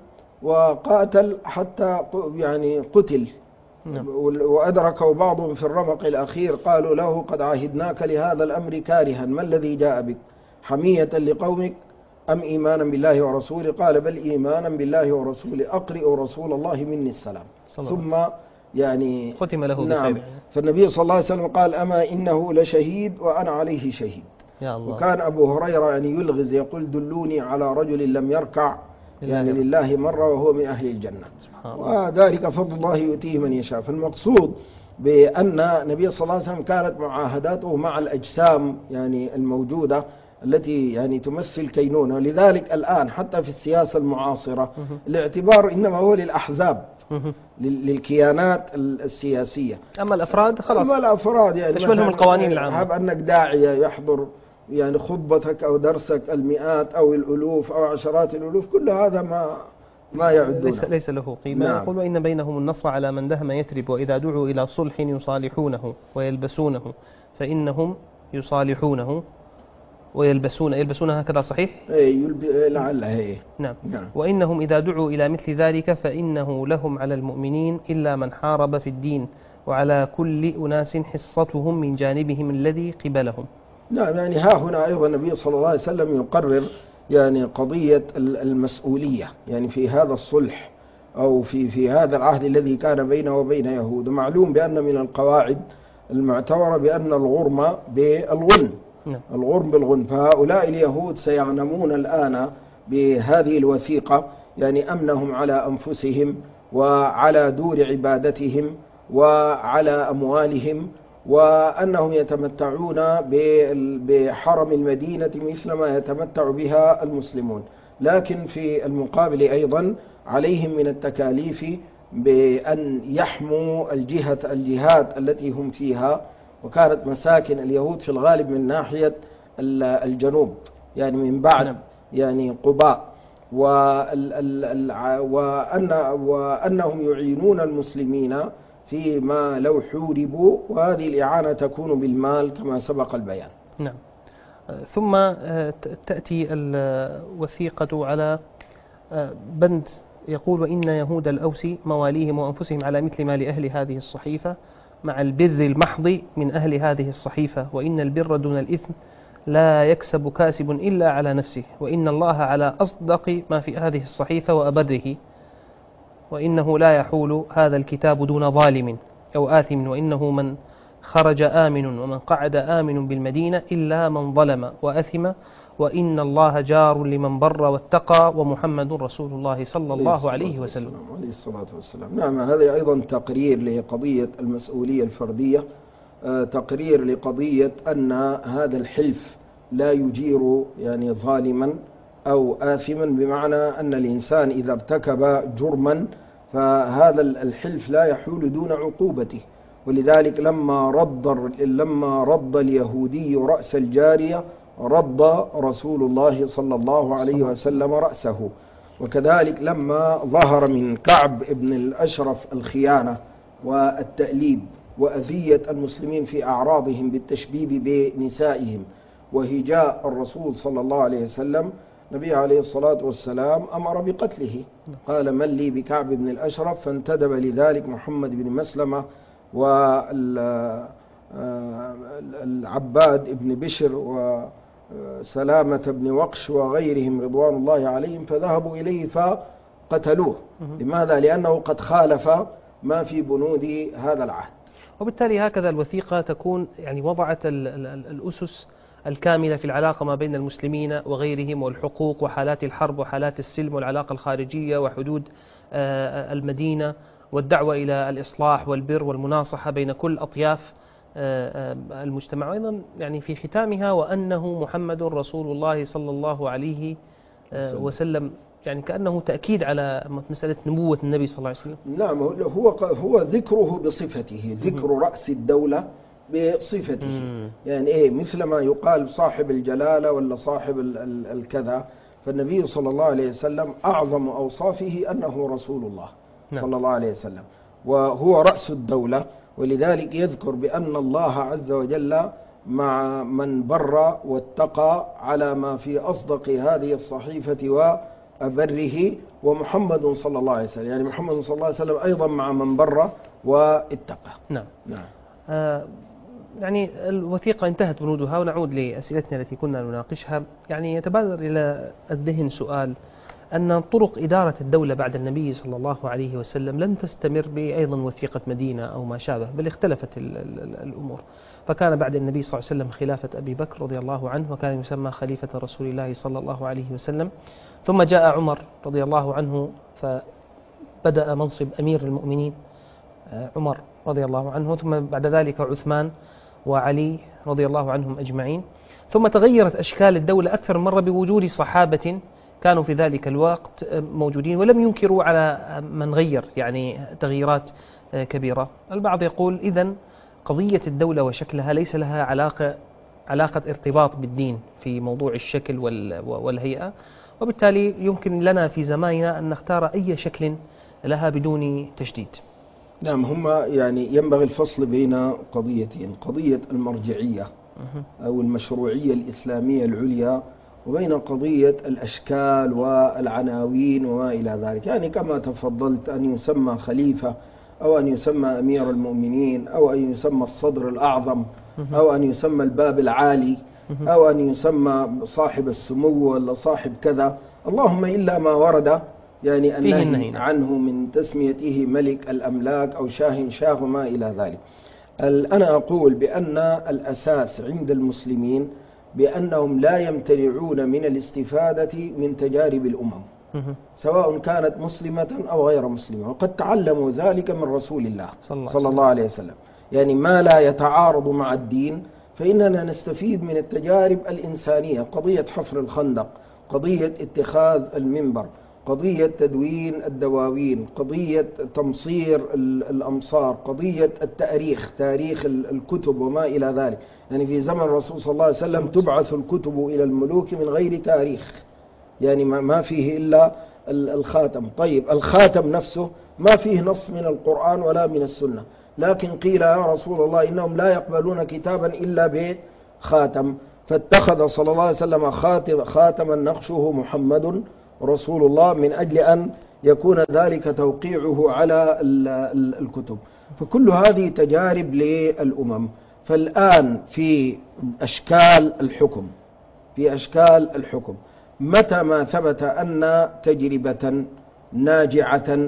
وقاتل حتى يعني قتل. نعم. وأدركوا بعضهم في الرمق الأخير قالوا له قد عهدناك لهذا الأمر كارها، ما الذي جاء بك؟ حمية لقومك أم إيمانا بالله ورسوله؟ قال بل إيمانا بالله ورسوله، أقرئ رسول الله مني السلام. ثم يعني ختم له نعم بخير. فالنبي صلى الله عليه وسلم قال أما إنه لشهيد وأنا عليه شهيد. يا الله. وكان أبو هريرة يعني يلغز يقول دلوني على رجل لم يركع يعني لله مرة وهو من أهل الجنة، وذلك فضل الله يؤتيه من يشاء. فالمقصود بأن النبي صلى الله عليه وسلم كانت معاهداته مع الأجسام يعني الموجودة التي يعني تمثل كينونة. لذلك الآن حتى في السياسة المعاصرة الاعتبار إنما هو للأحزاب للكيانات السياسية، أما الأفراد خلاص أما الأفراد يعني تشملهم القوانين العامة. هب أنك داعية يحضر يعني خطبتك أو درسك المئات أو الألوف أو عشرات الألوف، كل هذا ما ما يعدون، ليس, ليس له قيمة. نعم. يقول وإن بينهم النصر على من دهم يثرب، وإذا دعوا إلى صلح يصالحونه ويلبسونه فإنهم يصالحونه ويلبسون يلبسون هكذا صحيح؟ اي يلب... لعلها هي. نعم. نعم. وإنهم إذا دعوا إلى مثل ذلك فإنه لهم على المؤمنين إلا من حارب في الدين، وعلى كل أناس حصتهم من جانبهم الذي قبلهم. نعم، يعني ها هنا أيضا النبي صلى الله عليه وسلم يقرر يعني قضية المسؤولية يعني في هذا الصلح أو في في هذا العهد الذي كان بينه وبين يهود. معلوم بأن من القواعد المعتبرة بأن الغرم بالغن. نعم. الغرم بالغن. فهؤلاء اليهود سيغنمون الآن بهذه الوثيقة يعني أمنهم على أنفسهم وعلى دور عبادتهم وعلى أموالهم، وأنهم يتمتعون بحرم المدينة مثل ما يتمتع بها المسلمون. لكن في المقابل أيضا عليهم من التكاليف بأن يحموا الجهة الجهات التي هم فيها، وكانت مساكن اليهود في الغالب من ناحية الجنوب يعني من بعد يعني قباء، وأن وأنهم يعينون المسلمين فيما لو حوربوا، وهذه الإعانة تكون بالمال كما سبق البيان. نعم. ثم تأتي الوثيقة على بند يقول وإن يهود الأوس مواليهم وأنفسهم على مثل ما لأهل هذه الصحيفة مع البر المحض من أهل هذه الصحيفة، وإن البر دون الإثم لا يكسب كاسب إلا على نفسه، وإن الله على أصدق ما في هذه الصحيفة وأبره، وإنه لا يحول هذا الكتاب دون ظالم أو آثم، وإنه من خرج آمن ومن قعد آمن بالمدينة إلا من ظلم وأثم، وإن الله جار لمن بر واتقى، ومحمد رسول الله صلى الله عليه وسلم. عليه الصلاة والسلام. نعم، هذا أيضا تقرير لقضية المسؤولية الفردية، آه تقرير لقضية أن هذا الحلف لا يجير يعني ظالما أو آثما، بمعنى أن الإنسان إذا ارتكب جرما فهذا الحلف لا يحول دون عقوبته. ولذلك لما رد لما رد اليهودي رأس الجارية رد رسول الله صلى الله عليه وسلم رأسه. وكذلك لما ظهر من كعب بن الأشرف الخيانة والتأليب وأذية المسلمين في أعراضهم بالتشبيب بنسائهم وهجاء الرسول صلى الله عليه وسلم، النبي عليه الصلاة والسلام أمر بقتله، قال من لي بكعب بن الأشرف، فانتدب لذلك محمد بن مسلمة والعباد بن بشر وسلامة بن وقش وغيرهم رضوان الله عليهم، فذهبوا إليه فقتلوه. لماذا؟ لأنه قد خالف ما في بنود هذا العهد. وبالتالي هكذا الوثيقة تكون يعني وضعت الأسس الكاملة في العلاقة ما بين المسلمين وغيرهم، والحقوق وحالات الحرب وحالات السلم والعلاقة الخارجية وحدود المدينة، والدعوة إلى الإصلاح والبر والمناصحة بين كل أطياف المجتمع. وأيضا يعني في ختامها وأنه محمد رسول الله صلى الله عليه وسلم، يعني كأنه تأكيد على مسألة نبوة النبي صلى الله عليه وسلم. نعم، هو هو ذكره بصفته، ذكر رأس الدولة بصفته. مم. يعني إيه، مثل ما يقال صاحب الجلالة ولا صاحب الكذا، فالنبي صلى الله عليه وسلم أعظم أوصافه أنه رسول الله. نعم. صلى الله عليه وسلم، وهو رأس الدولة. ولذلك يذكر بأن الله عز وجل مع من بر واتقى على ما في أصدق هذه الصحيفة وأبره، ومحمد صلى الله عليه وسلم، يعني محمد صلى الله عليه وسلم أيضا مع من بر واتقى. نعم. نعم. آه يعني الوثيقة انتهت بنودها، ونعود لأسئلتنا التي كنا نناقشها. يعني يتبادر إلى الذهن سؤال أن طرق إدارة الدولة بعد النبي صلى الله عليه وسلم لم تستمر بأيضا وثيقة مدينة أو ما شابه، بل اختلفت ال ال الأمور. فكان بعد النبي صلى الله عليه وسلم خلافة أبي بكر رضي الله عنه، وكان يسمى خليفة رسول الله صلى الله عليه وسلم. ثم جاء عمر رضي الله عنه فبدأ منصب أمير المؤمنين عمر رضي الله عنه، ثم بعد ذلك عثمان وعلي رضي الله عنهم أجمعين. ثم تغيرت أشكال الدولة أكثر من مرة بوجود صحابة كانوا في ذلك الوقت موجودين ولم ينكروا على من غير يعني تغييرات كبيرة. البعض يقول إذن قضية الدولة وشكلها ليس لها علاقة علاقة ارتباط بالدين في موضوع الشكل والهيئة، وبالتالي يمكن لنا في زماننا أن نختار أي شكل لها بدون تشديد. نعم، هم يعني ينبغي الفصل بين قضيتين، قضية المرجعية أو المشروعية الإسلامية العليا، وبين قضية الأشكال والعناوين وما إلى ذلك. يعني كما تفضلت أن يسمى خليفة أو أن يسمى أمير المؤمنين أو أن يسمى الصدر الأعظم أو أن يسمى الباب العالي أو أن يسمى صاحب السمو ولا صاحب كذا، اللهم إلا ما ورد يعني النهي عنه من تسميته ملك الأملاك أو شاه شاه وما إلى ذلك. أنا أقول بأن الأساس عند المسلمين بأنهم لا يمتنعون من الاستفادة من تجارب الأمم، سواء كانت مسلمة أو غير مسلمة، وقد تعلموا ذلك من رسول الله صلى الله عليه وسلم. يعني ما لا يتعارض مع الدين فإننا نستفيد من التجارب الإنسانية، قضية حفر الخندق، قضية اتخاذ المنبر، قضية تدوين الدواوين، قضية تمصير الأمصار، قضية التاريخ، تاريخ الكتب وما إلى ذلك. يعني في زمن الرسول صلى الله عليه وسلم تبعث الكتب إلى الملوك من غير تاريخ، يعني ما فيه إلا الخاتم. طيب الخاتم نفسه ما فيه نص من القرآن ولا من السنة، لكن قيل يا رسول الله إنهم لا يقبلون كتابا إلا بخاتم، فاتخذ صلى الله عليه وسلم خاتم خاتما نقشه محمد رسول الله من أجل أن يكون ذلك توقيعه على الكتب. فكل هذه تجارب للأمم. فالآن في أشكال الحكم في أشكال الحكم متى ما ثبت أن تجربة ناجعة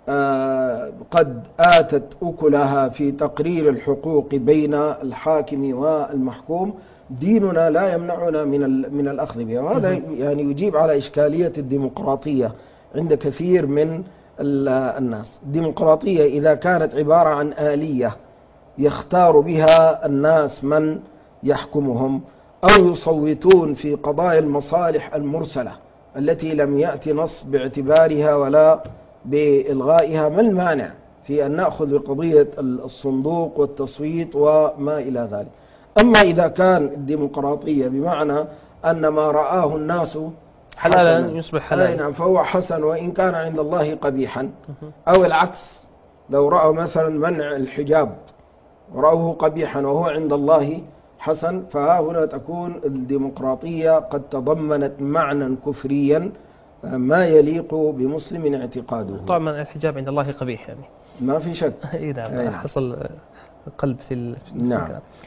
قد آتت أكلها في تقرير الحقوق بين الحاكم والمحكوم، ديننا لا يمنعنا من من الأخذ بها. وهذا يعني يجيب على إشكالية الديمقراطية عند كثير من الناس. الديمقراطية إذا كانت عبارة عن آلية يختار بها الناس من يحكمهم، أو يصوتون في قضايا المصالح المرسلة التي لم يأتي نص باعتبارها ولا بإلغائها، ما المانع في أن نأخذ بقضية الصندوق والتصويت وما إلى ذلك؟ أما إذا كان الديمقراطية بمعنى أن ما رآه الناس حلالا يصبح حلالا، نعم، فهو حسن وإن كان عند الله قبيحا، أو العكس، لو رأوا مثلا منع الحجاب ورأوه قبيحا وهو عند الله حسن، فهنا تكون الديمقراطية قد تضمنت معنى كفريا ما يليق بمسلم اعتقاده. طبعا الحجاب عند الله قبيح يعني ما في شك. نعم، حصل قلب في نعم.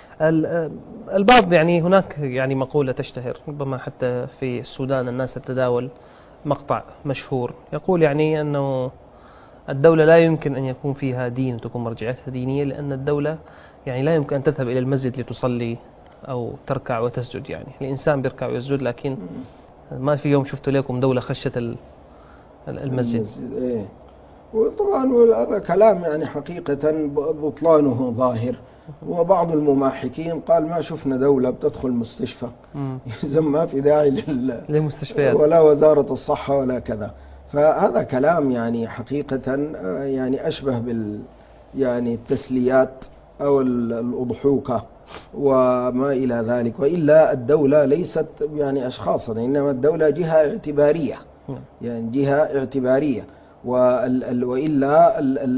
البعض يعني هناك يعني مقولة تشتهر ربما حتى في السودان الناس تتداول مقطع مشهور يقول يعني أنه الدولة لا يمكن أن يكون فيها دين وتكون مرجعيتها دينية، لأن الدولة يعني لا يمكن أن تذهب إلى المسجد لتصلي أو تركع وتسجد. يعني الإنسان بيركع ويسجد، لكن ما في يوم شفتوا لكم دولة خشت المسجد. إيه. وطبعا هذا كلام يعني حقيقة بطلانه ظاهر. وبعض المماحكين قال ما شفنا دولة بتدخل مستشفى، إذا ما في داعي للمستشفيات ولا وزارة الصحة ولا كذا. فهذا كلام يعني حقيقة يعني أشبه بال يعني التسليات أو الأضحوكة وما إلى ذلك. وإلا الدولة ليست يعني أشخاصا، إنما الدولة جهة اعتبارية، يعني جهة اعتبارية. وإلا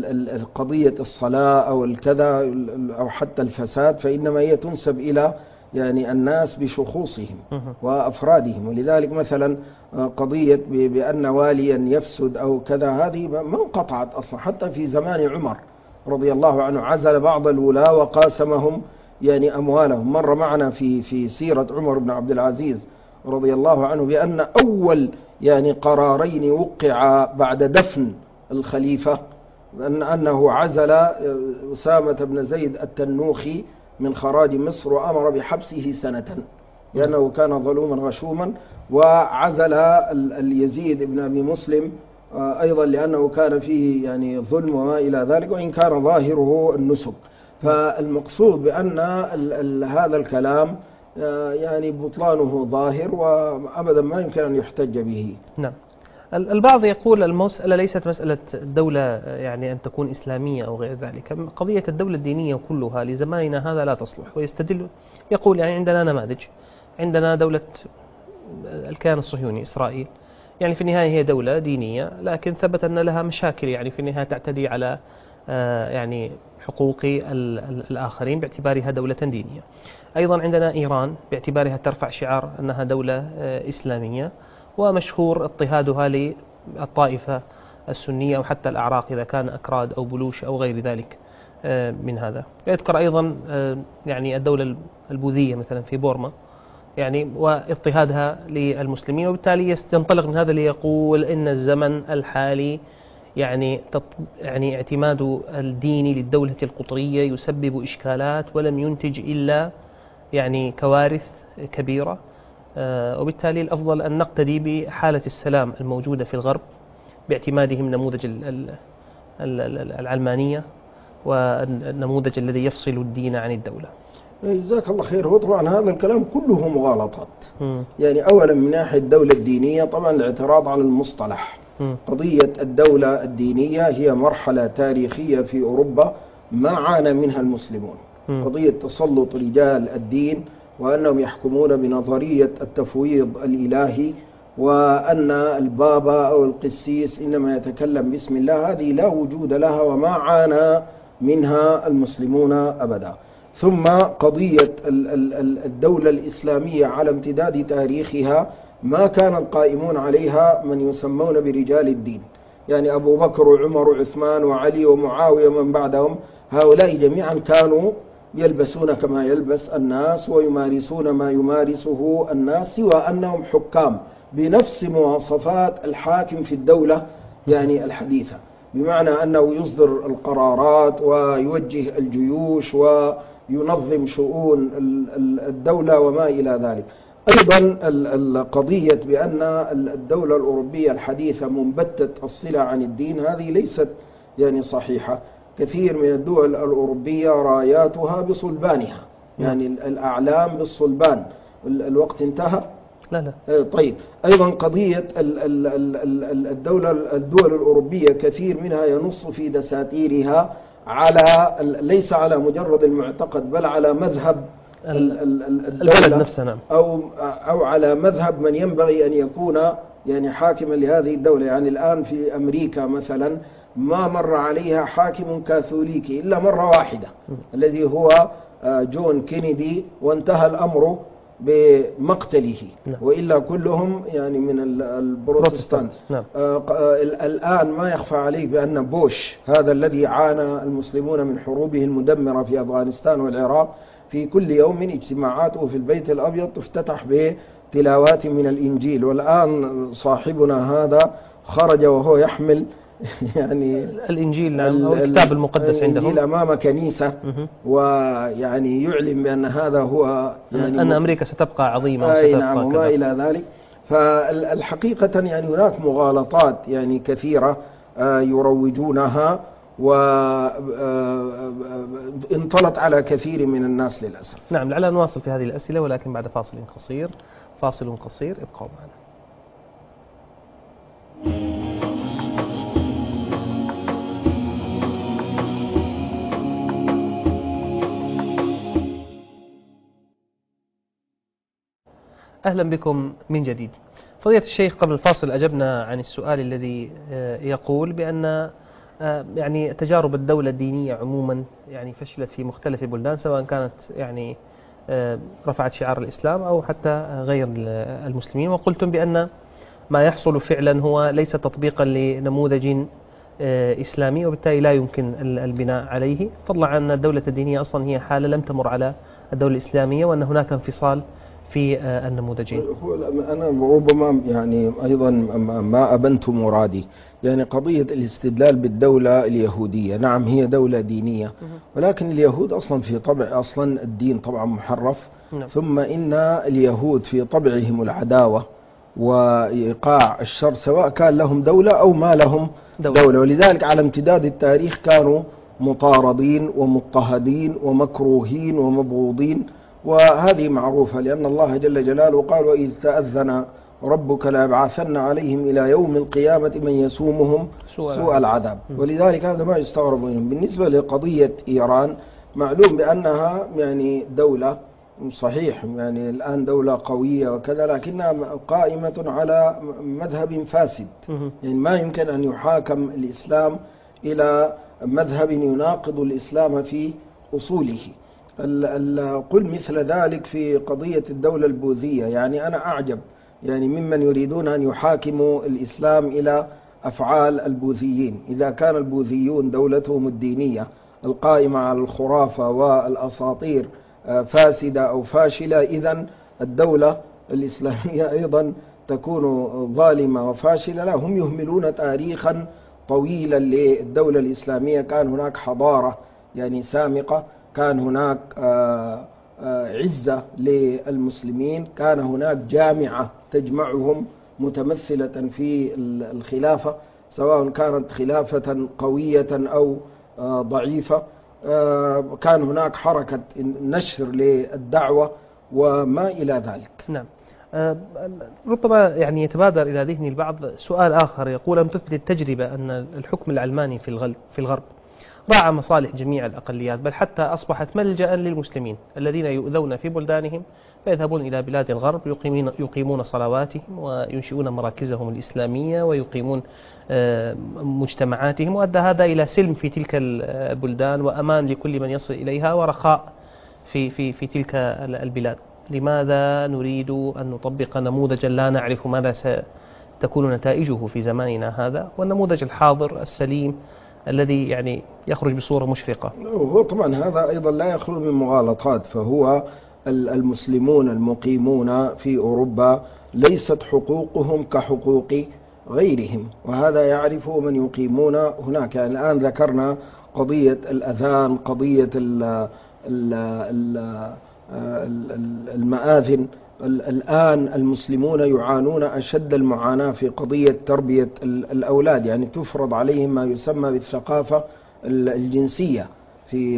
قضية الصلاة أو الكذا أو حتى الفساد فإنما هي تنسب إلى يعني الناس بشخوصهم وأفرادهم. ولذلك مثلا قضية بأن واليا يفسد أو كذا هذه ما انقطعت أصلا، حتى في زمان عمر رضي الله عنه عزل بعض الولاة وقاسمهم يعني أموالهم. مر معنا في في سيرة عمر بن عبد العزيز رضي الله عنه بأن أول يعني قرارين وقع بعد دفن الخليفة أن أنه عزل أسامة بن زيد التنوخي من خراج مصر وأمر بحبسه سنة لأنه كان ظلوما غشوما، وعزل اليزيد بن أبي مسلم أيضا لأنه كان فيه يعني ظلم وما إلى ذلك، وإن كان ظاهره النسك. فالمقصود بأن هذا الكلام يعني بطلانه ظاهر وأبدا ما يمكن أن يحتج به. نعم. البعض يقول المسألة ليست مسألة الدولة يعني أن تكون إسلامية أو غير ذلك، قضية الدولة الدينية كلها لزماننا هذا لا تصلح، ويستدل يقول يعني عندنا نماذج، عندنا دولة الكيان الصهيوني إسرائيل، يعني في النهاية هي دولة دينية لكن ثبت أن لها مشاكل، يعني في النهاية تعتدي على يعني حقوق الآخرين باعتبارها دولة دينية. أيضا عندنا إيران باعتبارها ترفع شعار أنها دولة إسلامية، ومشهور اضطهادها للطائفة السنية أو حتى الأعراق إذا كان أكراد أو بلوش أو غير ذلك من هذا. يذكر أيضا يعني الدولة البوذية مثلا في بورما يعني واضطهادها للمسلمين، وبالتالي ينطلق من هذا ليقول إن الزمن الحالي يعني يعني اعتماد الدين للدولة القطرية يسبب إشكالات ولم ينتج إلا يعني كوارث كبيرة، وبالتالي الأفضل أن نقتدي بحالة السلام الموجودة في الغرب باعتمادهم نموذج العلمانية والنموذج الذي يفصل الدين عن الدولة. جزاك الله خير. هو طبعا هذا الكلام كله مغالطات. يعني أولا من ناحية الدولة الدينية طبعا الاعتراض على المصطلح. م. قضية الدولة الدينية هي مرحلة تاريخية في أوروبا ما عانى منها المسلمون. م. قضية تسلط رجال الدين وأنهم يحكمون بنظرية التفويض الإلهي وأن البابا أو القسيس إنما يتكلم باسم الله، هذه لا وجود لها وما عانى منها المسلمون أبدا. ثم قضية الدولة الإسلامية على امتداد تاريخها ما كان القائمون عليها من يسمون برجال الدين، يعني أبو بكر وعمر وعثمان وعلي ومعاوية ومن بعدهم، هؤلاء جميعا كانوا يلبسون كما يلبس الناس ويمارسون ما يمارسه الناس، سوى أنهم حكام بنفس مواصفات الحاكم في الدولة يعني الحديثة، بمعنى أنه يصدر القرارات ويوجه الجيوش وينظم شؤون الدولة وما إلى ذلك. أيضا القضية بأن الدولة الأوروبية الحديثة منبتة الصلة عن الدين هذه ليست يعني صحيحة. كثير من الدول الأوروبية راياتها بصلبانها، يعني الأعلام بالصلبان. الوقت انتهى؟ لا لا. طيب، أيضا قضية الدولة الدول الأوروبية كثير منها ينص في دساتيرها على ليس على مجرد المعتقد بل على مذهب الدولة نفسها، أو أو على مذهب من ينبغي أن يكون يعني حاكما لهذه الدولة. يعني الآن في أمريكا مثلا ما مر عليها حاكم كاثوليكي إلا مرة واحدة الذي هو جون كينيدي، وانتهى الأمر بمقتله، وإلا كلهم يعني من البروتستانت. نعم. الآن ما يخفى عليه بأن بوش هذا الذي عانى المسلمون من حروبه المدمرة في أفغانستان والعراق في كل يوم من اجتماعاته في البيت الأبيض تفتتح بتلاوات من الإنجيل، والآن صاحبنا هذا خرج وهو يحمل يعني الإنجيل أو الكتاب المقدس عندهم الإنجيل أمام كنيسة، ويعني يعلم بأن هذا هو يعني أن أمريكا ستبقى عظيمة أي نعم وما إلى ذلك. فالحقيقة يعني هناك مغالطات يعني كثيرة يروجونها وانطلت على كثير من الناس للأسف. نعم، لعلنا نواصل في هذه الأسئلة ولكن بعد فاصل قصير. فاصل قصير، ابقوا معنا. أهلا بكم من جديد. فضيلة الشيخ، قبل الفاصل أجبنا عن السؤال الذي يقول بأن يعني تجارب الدولة الدينية عموما يعني فشلت في مختلف البلدان، سواء كانت يعني رفعت شعار الإسلام أو حتى غير المسلمين، وقلتم بأن ما يحصل فعلا هو ليس تطبيقا لنموذج إسلامي، وبالتالي لا يمكن البناء عليه، فضلا عن الدولة الدينية أصلا هي حالة لم تمر على الدولة الإسلامية، وأن هناك انفصال في النموذجين. أنا ربما يعني أيضا ما أبنت مرادي، يعني قضية الاستدلال بالدولة اليهودية، نعم هي دولة دينية، ولكن اليهود أصلا في طبع أصلا الدين طبعا محرف، ثم إن اليهود في طبعهم العداوة وإيقاع الشر سواء كان لهم دولة أو ما لهم دولة, دولة. ولذلك على امتداد التاريخ كانوا مطاردين ومضطهدين ومكروهين ومبغوضين، وهذه معروفة، لأن الله جل جلاله قال: وإذ تأذن ربك ليبعثن عليهم إلى يوم القيامة من يسومهم سوء, سوء العذاب. ولذلك هذا ما يستغرب منهم. بالنسبة لقضية إيران، معلوم بأنها يعني دولة صحيح يعني الآن دولة قوية وكذا، لكنها قائمة على مذهب فاسد، يعني ما يمكن أن يحاكم الإسلام إلى مذهب يناقض الإسلام في أصوله. قل مثل ذلك في قضية الدولة البوذية، يعني أنا أعجب يعني ممن يريدون أن يحاكموا الإسلام إلى أفعال البوذيين. إذا كان البوذيون دولتهم الدينية القائمة على الخرافة والأساطير فاسدة أو فاشلة، إذن الدولة الإسلامية أيضا تكون ظالمة وفاشلة. لا، هم يهملون تاريخا طويلا للدولة الإسلامية. كان هناك حضارة يعني سامقة، كان هناك عزة للمسلمين، كان هناك جامعة تجمعهم متمثلة في الخلافة، سواء كانت خلافة قوية أو ضعيفة. كان هناك حركة نشر للدعوة وما إلى ذلك. نعم. ربما يعني يتبادر إلى ذهن البعض سؤال آخر يقول: أم تثبت التجربة أن الحكم العلماني في في الغرب راعى مصالح جميع الأقليات، بل حتى أصبحت ملجأ للمسلمين الذين يؤذون في بلدانهم فيذهبون إلى بلاد الغرب يقيمون, يقيمون صلواتهم وينشئون مراكزهم الإسلامية ويقيمون مجتمعاتهم، وأدى هذا إلى سلم في تلك البلدان وأمان لكل من يصل إليها ورخاء في, في, في تلك البلاد. لماذا نريد أن نطبق نموذجا لا نعرف ماذا ستكون نتائجه في زماننا هذا، والنموذج الحاضر السليم الذي يعني يخرج بصورة مشرقة. هو طبعا هذا أيضا لا يخلو من مغالطات، فهو المسلمون المقيمون في أوروبا ليست حقوقهم كحقوق غيرهم، وهذا يعرفه من يقيمون هناك. يعني الآن ذكرنا قضية الأذان، قضية المآذن. الآن المسلمون يعانون أشد المعاناة في قضية تربية الأولاد، يعني تفرض عليهم ما يسمى بالثقافة الجنسية في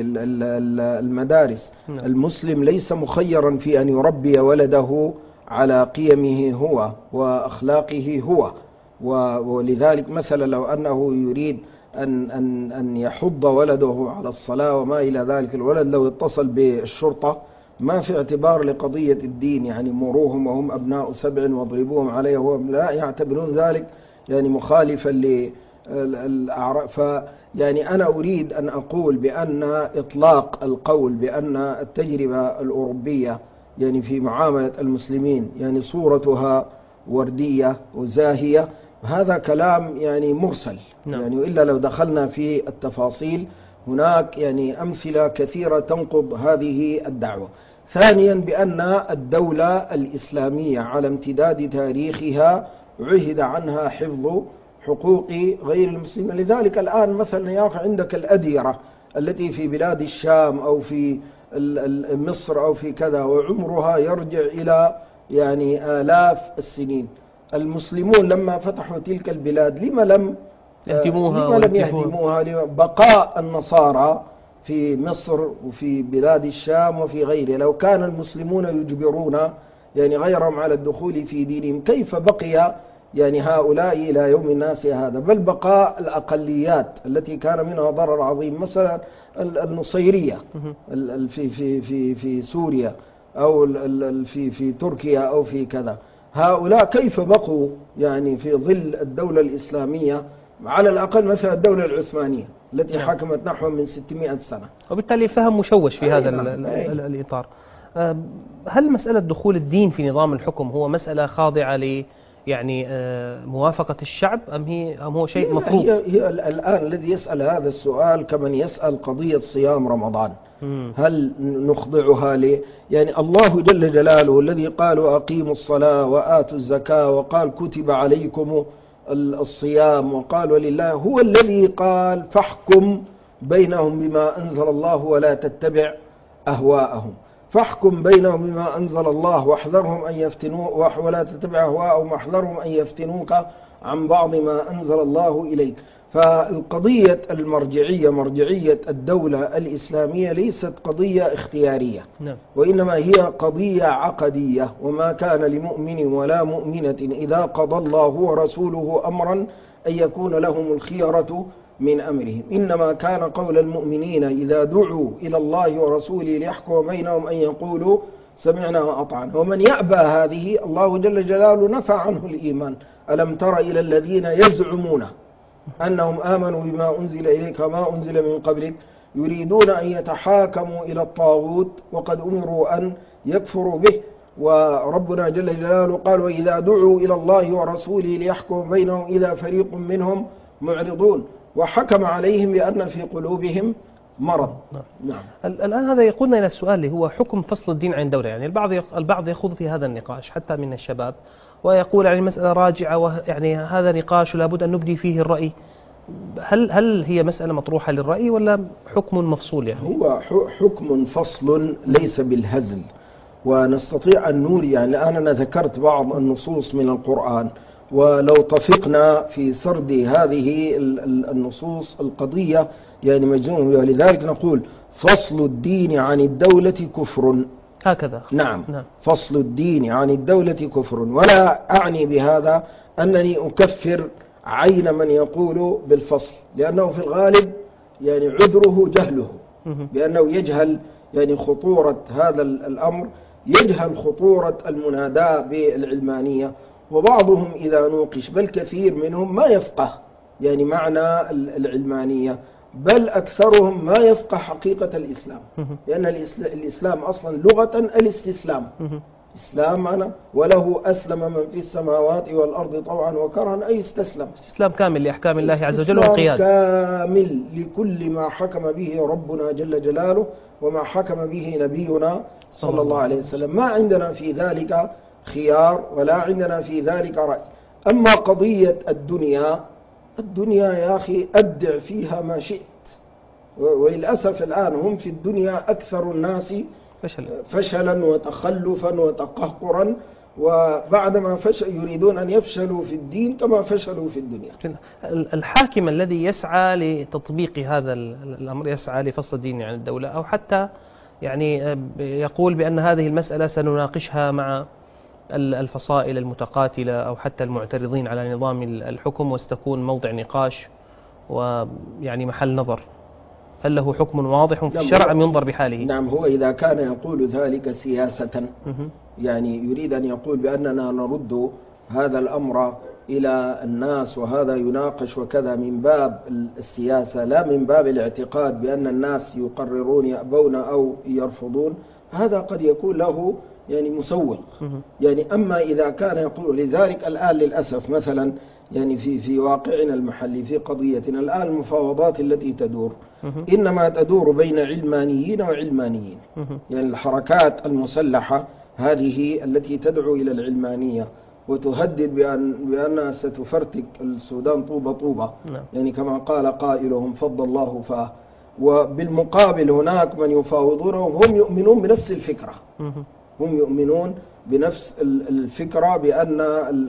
المدارس. المسلم ليس مخيرا في أن يربي ولده على قيمه هو وأخلاقه هو، ولذلك مثلا لو أنه يريد أن, أن, أن يحض ولده على الصلاة وما إلى ذلك، الولد لو اتصل بالشرطة ما في اعتبار لقضية الدين، يعني مروهم وهم أبناء سبع واضربوهم عليه، وهم لا يعتبرون ذلك يعني مخالفا للأعراف. فيعني أنا أريد أن أقول بأن إطلاق القول بأن التجربة الأوروبية يعني في معاملة المسلمين يعني صورتها وردية وزاهية، هذا كلام يعني مرسل. نعم. يعني إلا لو دخلنا في التفاصيل هناك يعني أمثلة كثيرة تنقض هذه الدعوة. ثانيا بأن الدولة الإسلامية على امتداد تاريخها عهد عنها حفظ حقوق غير المسلمين. لذلك الآن مثلا يقع عندك الأديرة التي في بلاد الشام أو في مصر أو في كذا وعمرها يرجع إلى يعني آلاف السنين. المسلمون لما فتحوا تلك البلاد لما لم يهدموها لما لم يهدموها؟ بقاء النصارى في مصر وفي بلاد الشام وفي غيره. لو كان المسلمون يجبرون يعني غيرهم على الدخول في دينهم، كيف بقي يعني هؤلاء إلى يوم الناس هذا؟ بل بقاء الأقليات التي كان منها ضرر عظيم، مثلا النصيرية في في في في سوريا أو في في تركيا أو في كذا، هؤلاء كيف بقوا يعني في ظل الدولة الإسلامية؟ على الأقل مثلا الدولة العثمانية التي حكمت نحو من ستمائة سنة، وبالتالي فهم مشوش في هذا الإطار. هل مسألة دخول الدين في نظام الحكم هو مسألة خاضعة ل يعني موافقة الشعب أم هي أم هو شيء مفروض؟ هي, هي الآن الذي يسأل هذا السؤال كمن يسأل قضية صيام رمضان. مم. هل نخضعها ل يعني الله جل جلاله الذي قال أقيموا الصلاة وآتوا الزكاة وقال كتب عليكم الصيام وقال ولله، هو الذي قال فاحكم بينهم بما أنزل الله ولا تتبع أهواءهم. فاحكم بينهم بما أنزل الله واحذرهم أن يفتنوك ولا تتبع أهواءهم واحذرهم أن يفتنوك عن بعض ما أنزل الله إليك. فالقضية المرجعية مرجعية الدولة الإسلامية ليست قضية اختيارية، وإنما هي قضية عقدية. وما كان لمؤمن ولا مؤمنة إذا قضى الله ورسوله أمرا أن يكون لهم الخيرة من أمرهم، إنما كان قول المؤمنين إذا دعوا إلى الله ورسوله ليحكم بينهم أن يقولوا سمعنا وأطعنا. ومن يأبى هذه الله جل جلاله نفى عنه الإيمان. ألم تر إلى الذين يزعمون أنهم آمنوا بما أنزل إليك وما أنزل من قبلك يريدون أن يتحاكموا إلى الطاغوت وقد أمروا أن يكفروا به. وربنا جل جلاله قال وإذا دعوا إلى الله ورسوله ليحكم بينهم إذا فريق منهم معرضون، وحكم عليهم بأن في قلوبهم مرض. نعم. الآن هذا يقودنا إلى السؤال اللي هو حكم فصل الدين عن الدولة. يعني البعض البعض يخوض في هذا النقاش حتى من الشباب ويقول يعني مسألة راجعة، ويعني هذا نقاش ولا بد أن نبدي فيه الرأي. هل هل هي مسألة مطروحة للرأي ولا حكم مفصول؟ يعني هو حكم فصل ليس بالهزل، ونستطيع أن نوري. يعني الآن أنا ذكرت بعض النصوص من القرآن، ولو طفقنا في سرد هذه النصوص القضية يعني مجنون. ولذلك نقول فصل الدين عن الدولة كفر. هكذا. نعم. نعم. فصل الدين عن الدولة كفر. ولا أعني بهذا أنني أكفر عين من يقول بالفصل، لأنه في الغالب يعني عذره جهله، بأنه يجهل يعني خطورة هذا الأمر، يجهل خطورة المناداة بالعلمانية. وبعضهم إذا نوقش، بل كثير منهم ما يفقه يعني معنى العلمانية، بل أكثرهم ما يفقه حقيقة الإسلام، لأن الإسلام أصلا لغة الاستسلام. إسلام معنى وله أسلم من في السماوات والأرض طوعا وكرها، أي استسلم. استسلام كامل لأحكام الله عز وجل وانقياد كامل لكل ما حكم به ربنا جل جلاله وما حكم به نبينا صلى الله عليه وسلم. ما عندنا في ذلك خيار ولا عندنا في ذلك رأي. أما قضية الدنيا، الدنيا يا أخي أبدع فيها ما شئت، وللأسف الآن هم في الدنيا أكثر الناس فشلا, فشلا وتخلفا وتقهقرا، وبعدما فشل يريدون أن يفشلوا في الدين كما فشلوا في الدنيا. الحاكم الذي يسعى لتطبيق هذا الأمر، يسعى لفصل الدين عن الدولة، أو حتى يعني يقول بأن هذه المسألة سنناقشها مع الفصائل المتقاتلة أو حتى المعترضين على نظام الحكم وستكون موضع نقاش ويعني محل نظر، هل له حكم واضح في الشرع أم ينظر بحاله؟ نعم، هو إذا كان يقول ذلك سياسة، يعني يريد أن يقول بأننا نرد هذا الأمر إلى الناس وهذا يناقش وكذا من باب السياسة لا من باب الاعتقاد بأن الناس يقررون يأبون أو يرفضون، هذا قد يكون له يعني مسوغ. يعني أما إذا كان يقول، لذلك الآن للأسف مثلا يعني في في واقعنا المحلي في قضيتنا الآن المفاوضات التي تدور إنما تدور بين علمانيين وعلمانيين. يعني الحركات المسلحة هذه التي تدعو إلى العلمانية وتهدد بأن بأنها ستفرتك السودان طوبة طوبة، يعني كما قال قائلهم فضل الله فاه. وبالمقابل هناك من يفاوضونهم هم يؤمنون بنفس الفكرة، هم يؤمنون بنفس الفكرة بأن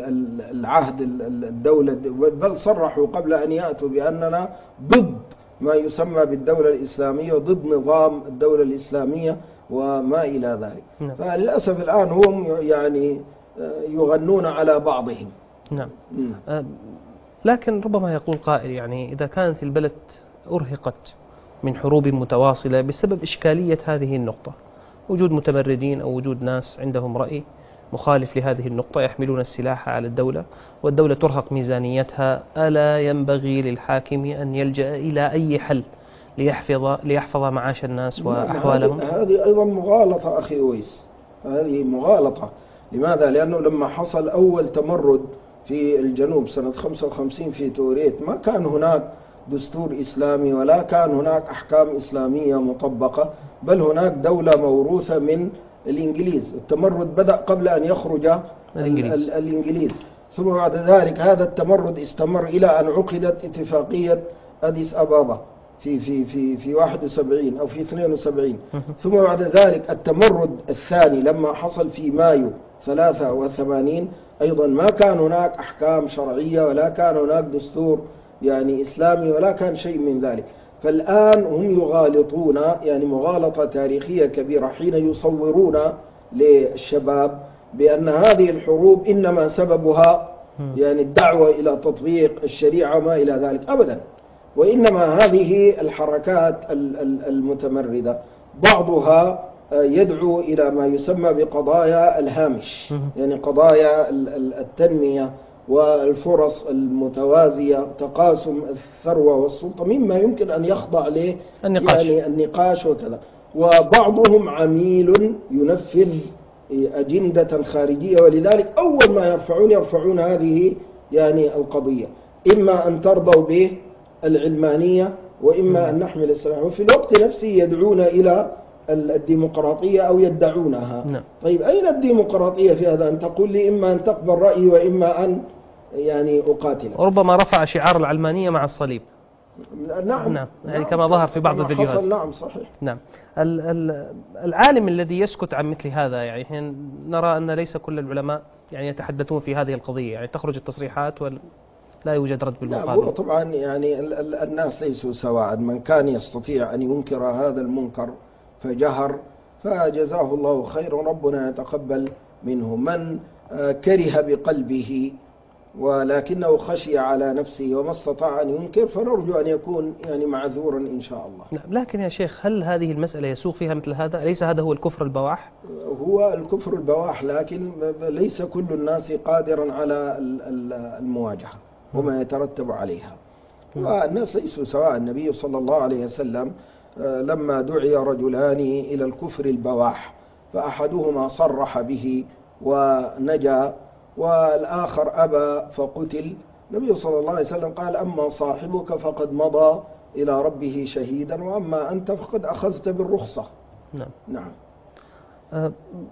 العهد الدولة، بل صرحوا قبل أن يأتوا بأننا ضد ما يسمى بالدولة الإسلامية وضد نظام الدولة الإسلامية وما إلى ذلك. فللأسف الآن هم يعني يغنون على بعضهم. نعم. أه لكن ربما يقول قائل يعني إذا كانت البلد أرهقت من حروب متواصلة بسبب إشكالية هذه النقطة، وجود متمردين أو وجود ناس عندهم رأي مخالف لهذه النقطة يحملون السلاح على الدولة والدولة ترهق ميزانيتها، ألا ينبغي للحاكم أن يلجأ إلى أي حل ليحفظ ليحفظ معاش الناس وأحوالهم؟ هذه أيضا مغالطة أخي أويس، هذه مغالطة. لماذا؟ لأنه لما حصل أول تمرد في الجنوب سنة خمسة وخمسين في توريت ما كان هناك دستور إسلامي ولا كان هناك أحكام إسلامية مطبقة، بل هناك دولة موروثة من الإنجليز. التمرد بدأ قبل أن يخرج الإنجليز, الإنجليز. ثم بعد ذلك هذا التمرد استمر إلى أن عقدت اتفاقية أديس أبابا في في في في واحد وسبعين أو في اثنين وسبعين. ثم بعد ذلك التمرد الثاني لما حصل في مايو ثلاثة وثمانين أيضا ما كان هناك أحكام شرعية ولا كان هناك دستور يعني إسلامي ولا كان شيء من ذلك. فالآن هم يغالطون يعني مغالطة تاريخية كبيرة حين يصورون للشباب بأن هذه الحروب إنما سببها يعني الدعوة إلى تطبيق الشريعة وما إلى ذلك. أبدا، وإنما هذه الحركات المتمردة بعضها يدعو إلى ما يسمى بقضايا الهامش، يعني قضايا التنمية والفرص المتوازية، تقاسم الثروة والسلطة، مما يمكن أن يخضع له النقاش. يعني النقاش وكذا. وبعضهم عميل ينفذ أجندة خارجية، ولذلك أول ما يرفعون يرفعون هذه يعني القضية، إما أن ترضوا بالعلمانية وإما أن نحمل السلاح، وفي الوقت نفسه يدعون إلى الديمقراطية أو يدعونها. نعم. طيب أين الديمقراطية في هذا؟ أن تقول لي إما أن تقبل رأيي وإما أن يعني أقاتل. وربما رفع شعار العلمانية مع الصليب. نعم. نعم. يعني كما ظهر في بعض الفيديوهات. نعم صحيح. نعم. العالم الذي يسكت عن مثل هذا، يعني نرى أن ليس كل العلماء يعني يتحدثون في هذه القضية، يعني تخرج التصريحات ولا يوجد رد بالمقابل. نعم، هو طبعا يعني الناس ليسوا سواء، من كان يستطيع أن ينكر هذا المنكر فجهر فجزاه الله خيرا، ربنا يتقبل منه. من كره بقلبه ولكنه خشي على نفسه وما استطاع أن ينكر فنرجو أن يكون يعني معذورا إن شاء الله. لكن يا شيخ، هل هذه المسألة يسوق فيها مثل هذا؟ أليس هذا هو الكفر البواح؟ هو الكفر البواح، لكن ليس كل الناس قادرا على المواجهة وما يترتب عليها. والناس ليسوا سواء. النبي صلى الله عليه وسلم لما دعي رجلان إلى الكفر البواح فأحدهما صرح به ونجا، والآخر أبى فقتل. النبي صلى الله عليه وسلم قال: أما صاحبك فقد مضى إلى ربه شهيدا، وأما أنت فقد أخذت بالرخصة. نعم. نعم. أه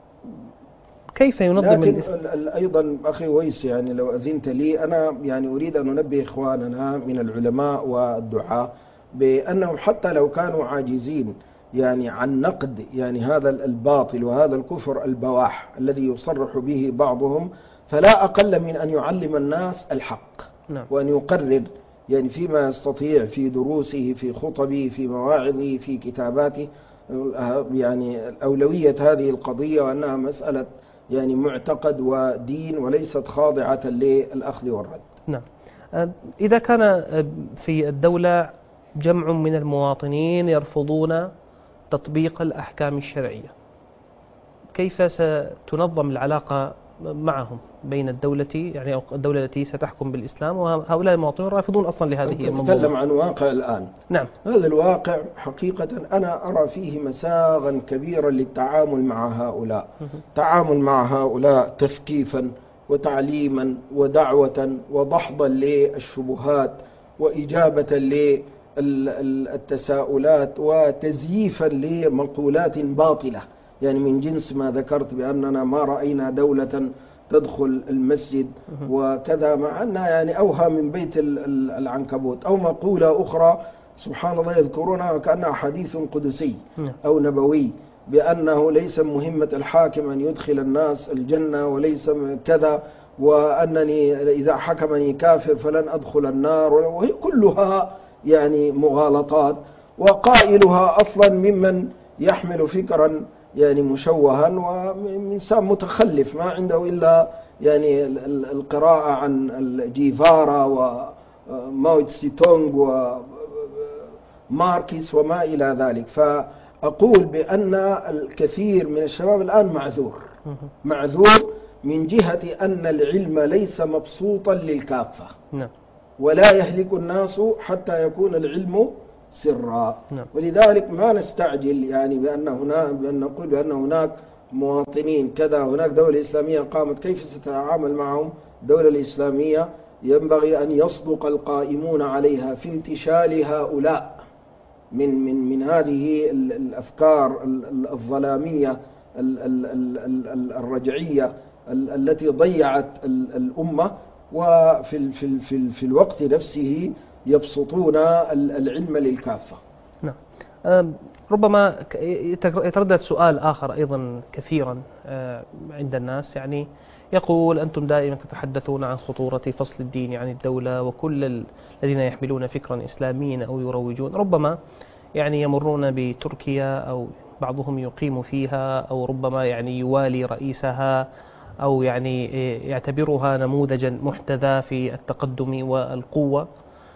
كيف ينظم لكن أيضا أخي ويس، يعني لو أذنت لي، أنا يعني أريد أن أنبه إخواننا من العلماء والدعاة بأنهم حتى لو كانوا عاجزين يعني عن نقد يعني هذا الباطل وهذا الكفر البواح الذي يصرح به بعضهم، فلا أقل من أن يعلم الناس الحق. نعم. وأن يقرر يعني فيما يستطيع في دروسه، في خطبه، في مواعظه، في كتاباته، يعني أولوية هذه القضية، وأنها مسألة يعني معتقد ودين وليست خاضعة للأخذ والرد. نعم. إذا كان في الدولة جمع من المواطنين يرفضون تطبيق الأحكام الشرعية، كيف ستنظم العلاقة معهم بين الدولة يعني أو الدولة التي ستحكم بالإسلام وهؤلاء المواطنين رافضون أصلا لهذه المنظومة؟ نتكلم عن واقع الآن. نعم. هذا الواقع حقيقة أنا أرى فيه مساغا كبيرا للتعامل مع هؤلاء. تعامل مع هؤلاء تثقيفا وتعليما ودعوة وضحضا للشبهات وإجابة للتساؤلات وتزييفا لمقولات باطلة، يعني من جنس ما ذكرت بأننا ما رأينا دولة تدخل المسجد وكذا، مع أنها يعني أوهى من بيت العنكبوت، أو مقولة أخرى سبحان الله يذكرونها وكأنها حديث قدسي أو نبوي، بأنه ليس مهمة الحاكم أن يدخل الناس الجنة وليس كذا، وأنني إذا حكمني كافر فلن أدخل النار، وهي كلها يعني مغالطات، وقائلها أصلا ممن يحمل فكرا يعني مشوها وإنسان متخلف ما عنده إلا يعني القراءة عن الجيفارا وماو تسي تونغ وماركس وما إلى ذلك. فأقول بأن الكثير من الشباب الآن معذور معذور من جهة أن العلم ليس مبسوطا للكافة، ولا يهلك الناس حتى يكون العلم سرا. ولذلك ما نستعجل يعني بأن هنا بأن نقول بأن هناك مواطنين كذا، هناك دولة إسلامية قامت، كيف ستتعامل معهم؟ الدولة الإسلامية ينبغي أن يصدق القائمون عليها في انتشال هؤلاء من من من هذه الأفكار الظلامية الرجعية التي ضيعت الأمة، وفي في في في الوقت نفسه يبسطون العلم للكافة. نعم. ربما يتردد سؤال آخر أيضا كثيرا عند الناس، يعني يقول أنتم دائما تتحدثون عن خطورة فصل الدين عن الدولة، وكل الذين يحملون فكرا إسلاميا أو يروجون ربما يعني يمرون بتركيا أو بعضهم يقيم فيها، أو ربما يعني يوالي رئيسها، أو يعني يعتبرها نموذجا محتذى في التقدم والقوة.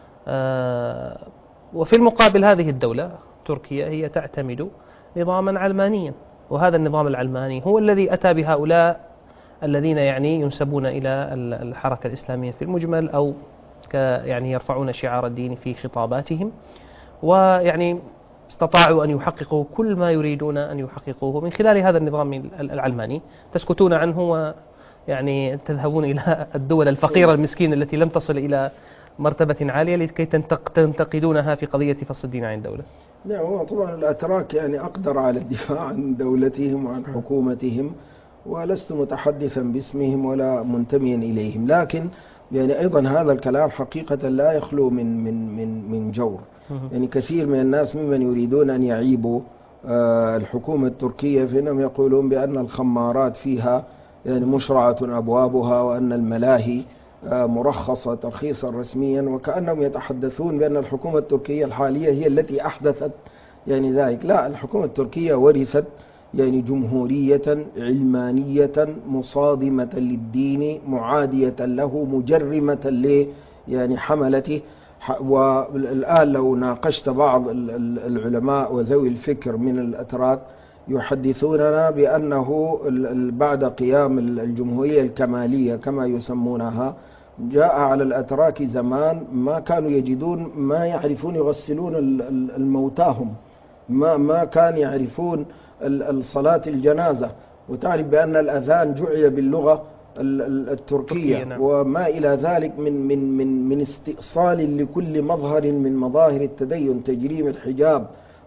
وفي المقابل هذه الدولة تركيا هي تعتمد نظاما علمانيا، وهذا النظام العلماني هو الذي أتى بهؤلاء الذين يعني ينسبون إلى الحركة الإسلامية في المجمل، أو يعني يرفعون شعار الدين في خطاباتهم، ويعني استطاعوا أن يحققوا كل ما يريدون أن يحققوه من خلال هذا النظام العلماني. تسكتون عنه ويعني تذهبون إلى الدول الفقيرة المسكينة التي لم تصل إلى مرتبة عالية لكي تنتقدونها في قضية فصل الدين عن الدولة. نعم، هو طبعا الأتراك يعني أقدر على الدفاع عن دولتهم وعن حكومتهم، ولست متحدثا باسمهم ولا منتميا إليهم، لكن يعني أيضا هذا الكلام حقيقة لا يخلو من من من من جور. يعني كثير من الناس ممن يريدون أن يعيبوا الحكومة التركية فإنهم يقولون بأن الخمارات فيها يعني مشرعة أبوابها، وأن الملاهي مرخصة ترخيصا رسميا، وكأنهم يتحدثون بأن الحكومة التركية الحالية هي التي أحدثت يعني ذلك. لا، الحكومة التركية ورثت يعني جمهورية علمانية مصادمة للدين، معادية له، مجرمة ل يعني حملته. والآن لو ناقشت بعض العلماء وذوي الفكر من الأتراك يحدثوننا بأنه بعد قيام الجمهورية الكمالية كما يسمونها، جاء على الأتراك زمان ما كانوا يجدون ما يعرفون يغسلون الموتاهم، ما ما كان يعرفون الصلاة الجنازة، وتعرف بأن الأذان جعل باللغة التركية، نعم. وما إلى ذلك من من من من استئصال لكل مظهر من مظاهر التدين، تجريم الحجاب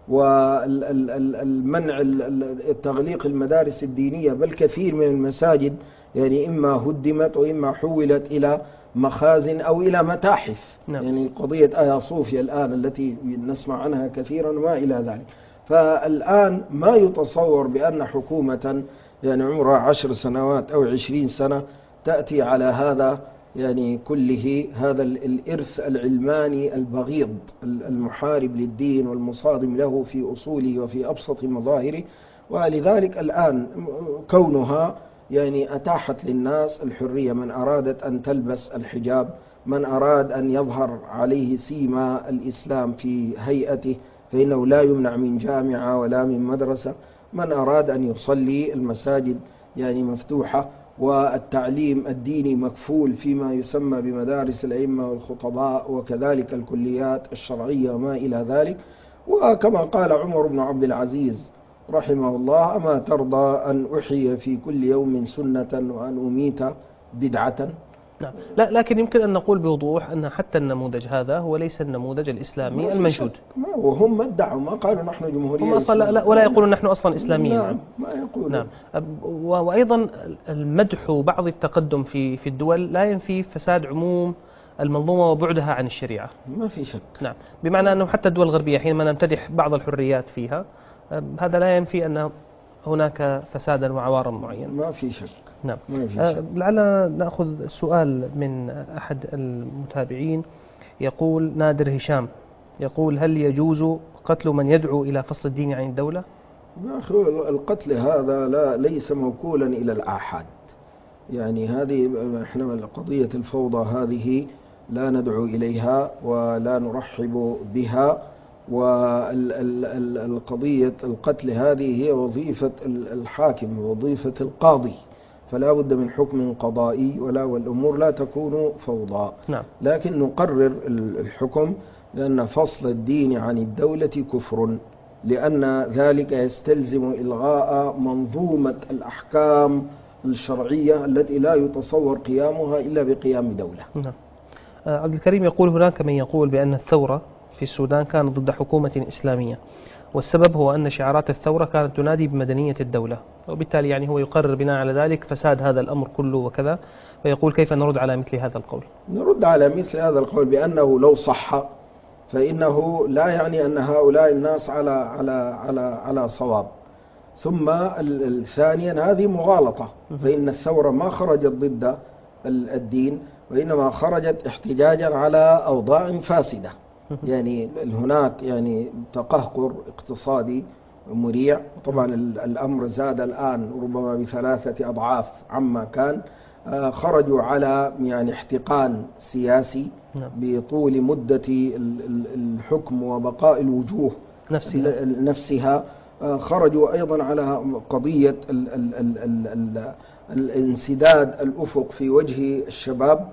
والمنع تغليق المدارس الدينية، بل كثير من المساجد يعني إما هدمت وإما حولت إلى مخازن أو إلى متاحف. نعم. يعني قضية آيا صوفيا الآن التي نسمع عنها كثيرا وما إلى ذلك. فالآن ما يتصور بأن حكومة يعني عمرها عشر سنوات أو عشرين سنة تأتي على هذا يعني كله، هذا الإرث العلماني البغيض المحارب للدين والمصادم له في أصوله وفي أبسط مظاهره. ولذلك الآن كونها يعني أتاحت للناس الحرية، من أرادت أن تلبس الحجاب، من أراد أن يظهر عليه سيما الإسلام في هيئته فإنه لا يمنع من جامعة ولا من مدرسة، من أراد أن يصلي المساجد يعني مفتوحة، والتعليم الديني مكفول فيما يسمى بمدارس الأئمة والخطباء، وكذلك الكليات الشرعية وما إلى ذلك. وكما قال عمر بن عبد العزيز رحمه الله: أما ترضى أن أحيي في كل يوم سنة وأن أميت بدعة؟ نعم. لا، لكن يمكن أن نقول بوضوح أن حتى النموذج هذا هو ليس النموذج الإسلامي المنشود. ما وهم ما ادعوا، ما قالوا نحن جمهورية، هم أصلا لا، ولا يقولون نحن أصلا إسلاميين. نعم، ما يقولون. نعم. وأيضا المدح بعض التقدم في في الدول لا ينفي فساد عموم المنظومة وبعدها عن الشريعة. ما في شك. نعم. بمعنى أنه حتى الدول الغربية حينما نمتدح بعض الحريات فيها، هذا لا ينفي أن هناك فسادا وعوارا معينة. ما في شك. نعم. ما في شك. لعلنا نأخذ سؤال من أحد المتابعين. يقول نادر هشام، يقول: هل يجوز قتل من يدعو إلى فصل الدين عن الدولة؟ يا أخي القتل هذا لا ليس موكولا إلى الآحاد. يعني هذه احنا قضية الفوضى هذه لا ندعو إليها ولا نرحب بها، والقضية القتل هذه هي وظيفة الحاكم ووظيفة القاضي، فلا بد من حكم قضائي، ولا والأمور لا تكون فوضى. نعم. لكن نقرر الحكم لأن فصل الدين عن الدولة كفر، لأن ذلك يستلزم إلغاء منظومة الأحكام الشرعية التي لا يتصور قيامها إلا بقيام دولة. نعم. عبد الكريم يقول: هناك من يقول بأن الثورة في السودان كانت ضد حكومة إسلامية، والسبب هو أن شعارات الثورة كانت تنادي بمدنية الدولة، وبالتالي يعني هو يقرر بناء على ذلك فساد هذا الأمر كله وكذا، ويقول: كيف نرد على مثل هذا القول؟ نرد على مثل هذا القول بأنه لو صح فإنه لا يعني أن هؤلاء الناس على على على على صواب. ثم ثانيا هذه مغالطة، فإن الثورة ما خرجت ضد الدين، وإنما خرجت احتجاجا على أوضاع فاسدة. يعني هناك يعني تقهقر اقتصادي مريع، طبعا الأمر زاد الآن ربما بثلاثة أضعاف عما كان. خرجوا على يعني احتقان سياسي بطول مدة الحكم وبقاء الوجوه نفسها, نفسها. خرجوا أيضا على قضية ال ال ال ال ال الانسداد الأفق في وجه الشباب،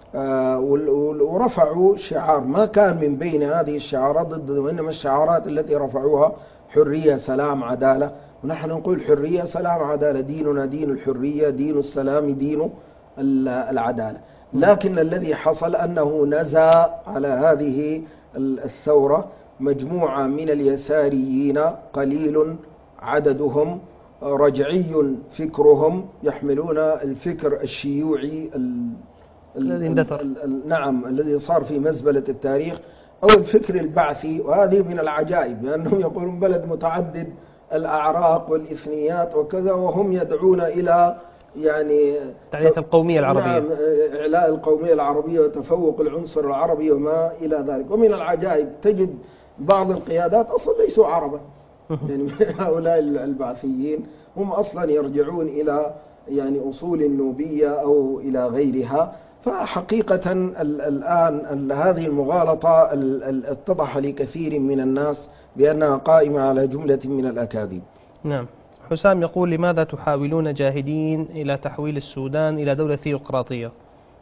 ورفعوا شعار ما كان من بين هذه الشعارات ضد، وإنما الشعارات التي رفعوها حرية سلام عدالة، ونحن نقول حرية سلام عدالة، ديننا دين الحرية، دين السلام دين العدالة. لكن الذي حصل أنه نزى على هذه الثورة مجموعة من اليساريين قليل عددهم رجعي فكرهم، يحملون الفكر الشيوعي الذي اندثر، نعم، الذي صار في مزبلة التاريخ، أو الفكر البعثي. وهذه من العجائب لأنهم يقولون بلد متعدد الأعراق والإثنيات وكذا، وهم يدعون إلى يعني تعلية القومية العربية، نعم، إعلاء القومية العربية وتفوق العنصر العربي وما إلى ذلك. ومن العجائب تجد بعض القيادات أصلا ليسوا عربا، يعني من هؤلاء البعثيين هم أصلا يرجعون إلى يعني أصول النوبية أو إلى غيرها. فحقيقة الآن هذه المغالطة اتضح لكثير من الناس بأنها قائمة على جملة من الأكاذيب. نعم. حسام يقول: لماذا تحاولون جاهدين إلى تحويل السودان إلى دولة ثيوقراطية؟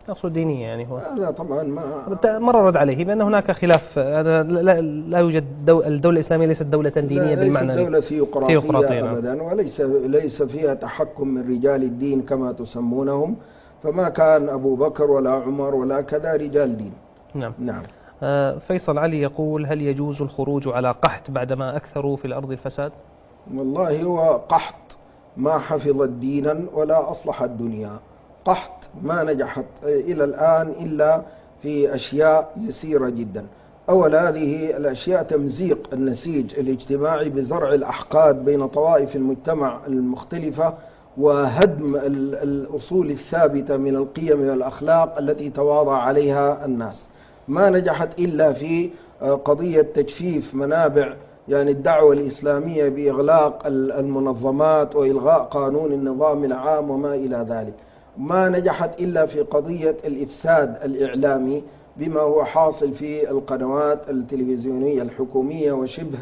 أصول دينية يعني هو لا طبعا ما مرة رد عليه بأن هناك خلاف، لا, لا, لا يوجد دو الدولة الإسلامية ليست دولة دينية بالمعنى ليست دولة ثيوقراطية, ثيوقراطية أبدا، نعم. وليس ليس فيها تحكم من رجال الدين كما تسمونهم، فما كان أبو بكر ولا عمر ولا كذا رجال دين. نعم, نعم. آه فيصل علي يقول: هل يجوز الخروج على قحط بعدما أكثروا في الأرض الفساد؟ والله هو قحط ما حفظت دينا ولا أصلح الدنيا. قحط ما نجحت إلى الآن إلا في أشياء يسيرة جدا. أول هذه الأشياء تمزيق النسيج الاجتماعي بزرع الأحقاد بين طوائف المجتمع المختلفة، وهدم الأصول الثابتة من القيم والأخلاق التي تواضع عليها الناس. ما نجحت إلا في قضية تجفيف منابع يعني الدعوة الإسلامية بإغلاق المنظمات وإلغاء قانون النظام العام وما إلى ذلك. ما نجحت إلا في قضية الإفساد الإعلامي بما هو حاصل في القنوات التلفزيونية الحكومية وشبه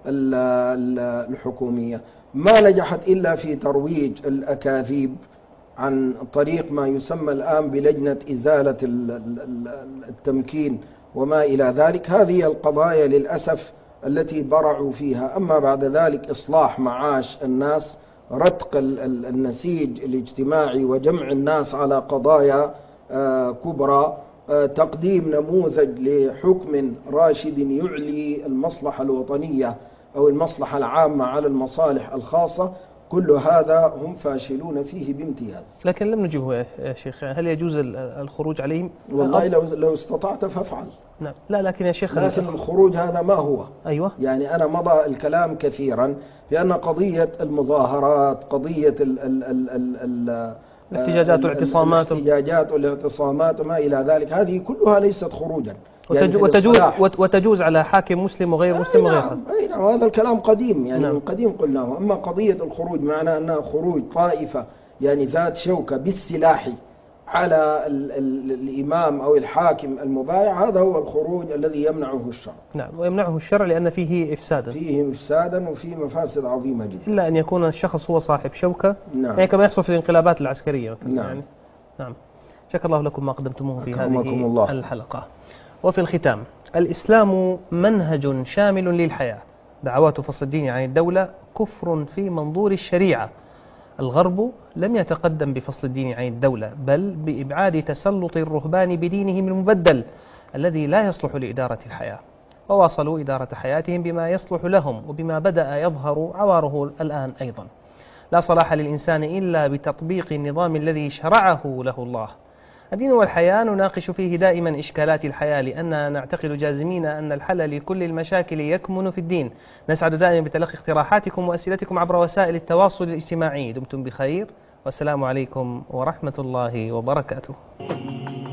الحكومية. ما نجحت إلا في ترويج الأكاذيب عن طريق ما يسمى الآن بلجنة إزالة التمكين وما إلى ذلك. هذه القضايا للأسف التي برعوا فيها. أما بعد ذلك إصلاح معاش الناس، رتق النسيج الاجتماعي وجمع الناس على قضايا كبرى، تقديم نموذج لحكم راشد يعلي المصلحة الوطنية أو المصلحة العامة على المصالح الخاصة، كل هذا هم فاشلون فيه بامتياز. لكن لم نجيبه يا شيخ، هل يجوز الخروج عليهم؟ والله لو لو استطعت فافعل. نعم. لا لكن يا شيخ، لكن الخروج هذا ما هو. أيوة. يعني أنا مضى الكلام كثيرا بأن قضية المظاهرات، قضية ال ال ال ال ال الاحتجاجات والاعتصامات الاحتجاجات والاعتصامات وما إلى ذلك، هذه كلها ليست خروجا. يعني وتجوز, وتجوز على حاكم مسلم وغير مسلم وغير نعم. أي نعم. هذا الكلام قديم يعني نعم. من قديم قلناه. أما قضية الخروج معناه أنها خروج طائفة يعني ذات شوكة بالسلاح على ال ال الإمام أو الحاكم المبايع، هذا هو الخروج الذي يمنعه الشرع. نعم، ويمنعه الشرع لأن فيه إفسادا فيه إفسادا وفيه مفاسد عظيمة جدا. إلا أن يكون الشخص هو صاحب شوكة. نعم. يعني كما يحصل في الانقلابات العسكرية. نعم. يعني. نعم. شكر الله لكم ما قدمتموه في هذه الله. الحلقة. وفي الختام: الإسلام منهج شامل للحياة، دعوات فصل الدين عن الدولة كفر في منظور الشريعة. الغرب لم يتقدم بفصل الدين عن الدولة، بل بإبعاد تسلط الرهبان بدينهم المبدل الذي لا يصلح لإدارة الحياة، وواصلوا إدارة حياتهم بما يصلح لهم وبما بدأ يظهر عواره الآن أيضا. لا صلاح للإنسان إلا بتطبيق النظام الذي شرعه له الله. الدين والحياة نناقش فيه دائما إشكالات الحياة، لأننا نعتقد جازمين أن الحل لكل المشاكل يكمن في الدين. نسعد دائما بتلقي اقتراحاتكم وأسئلتكم عبر وسائل التواصل الاجتماعي. دمتم بخير، والسلام عليكم ورحمة الله وبركاته.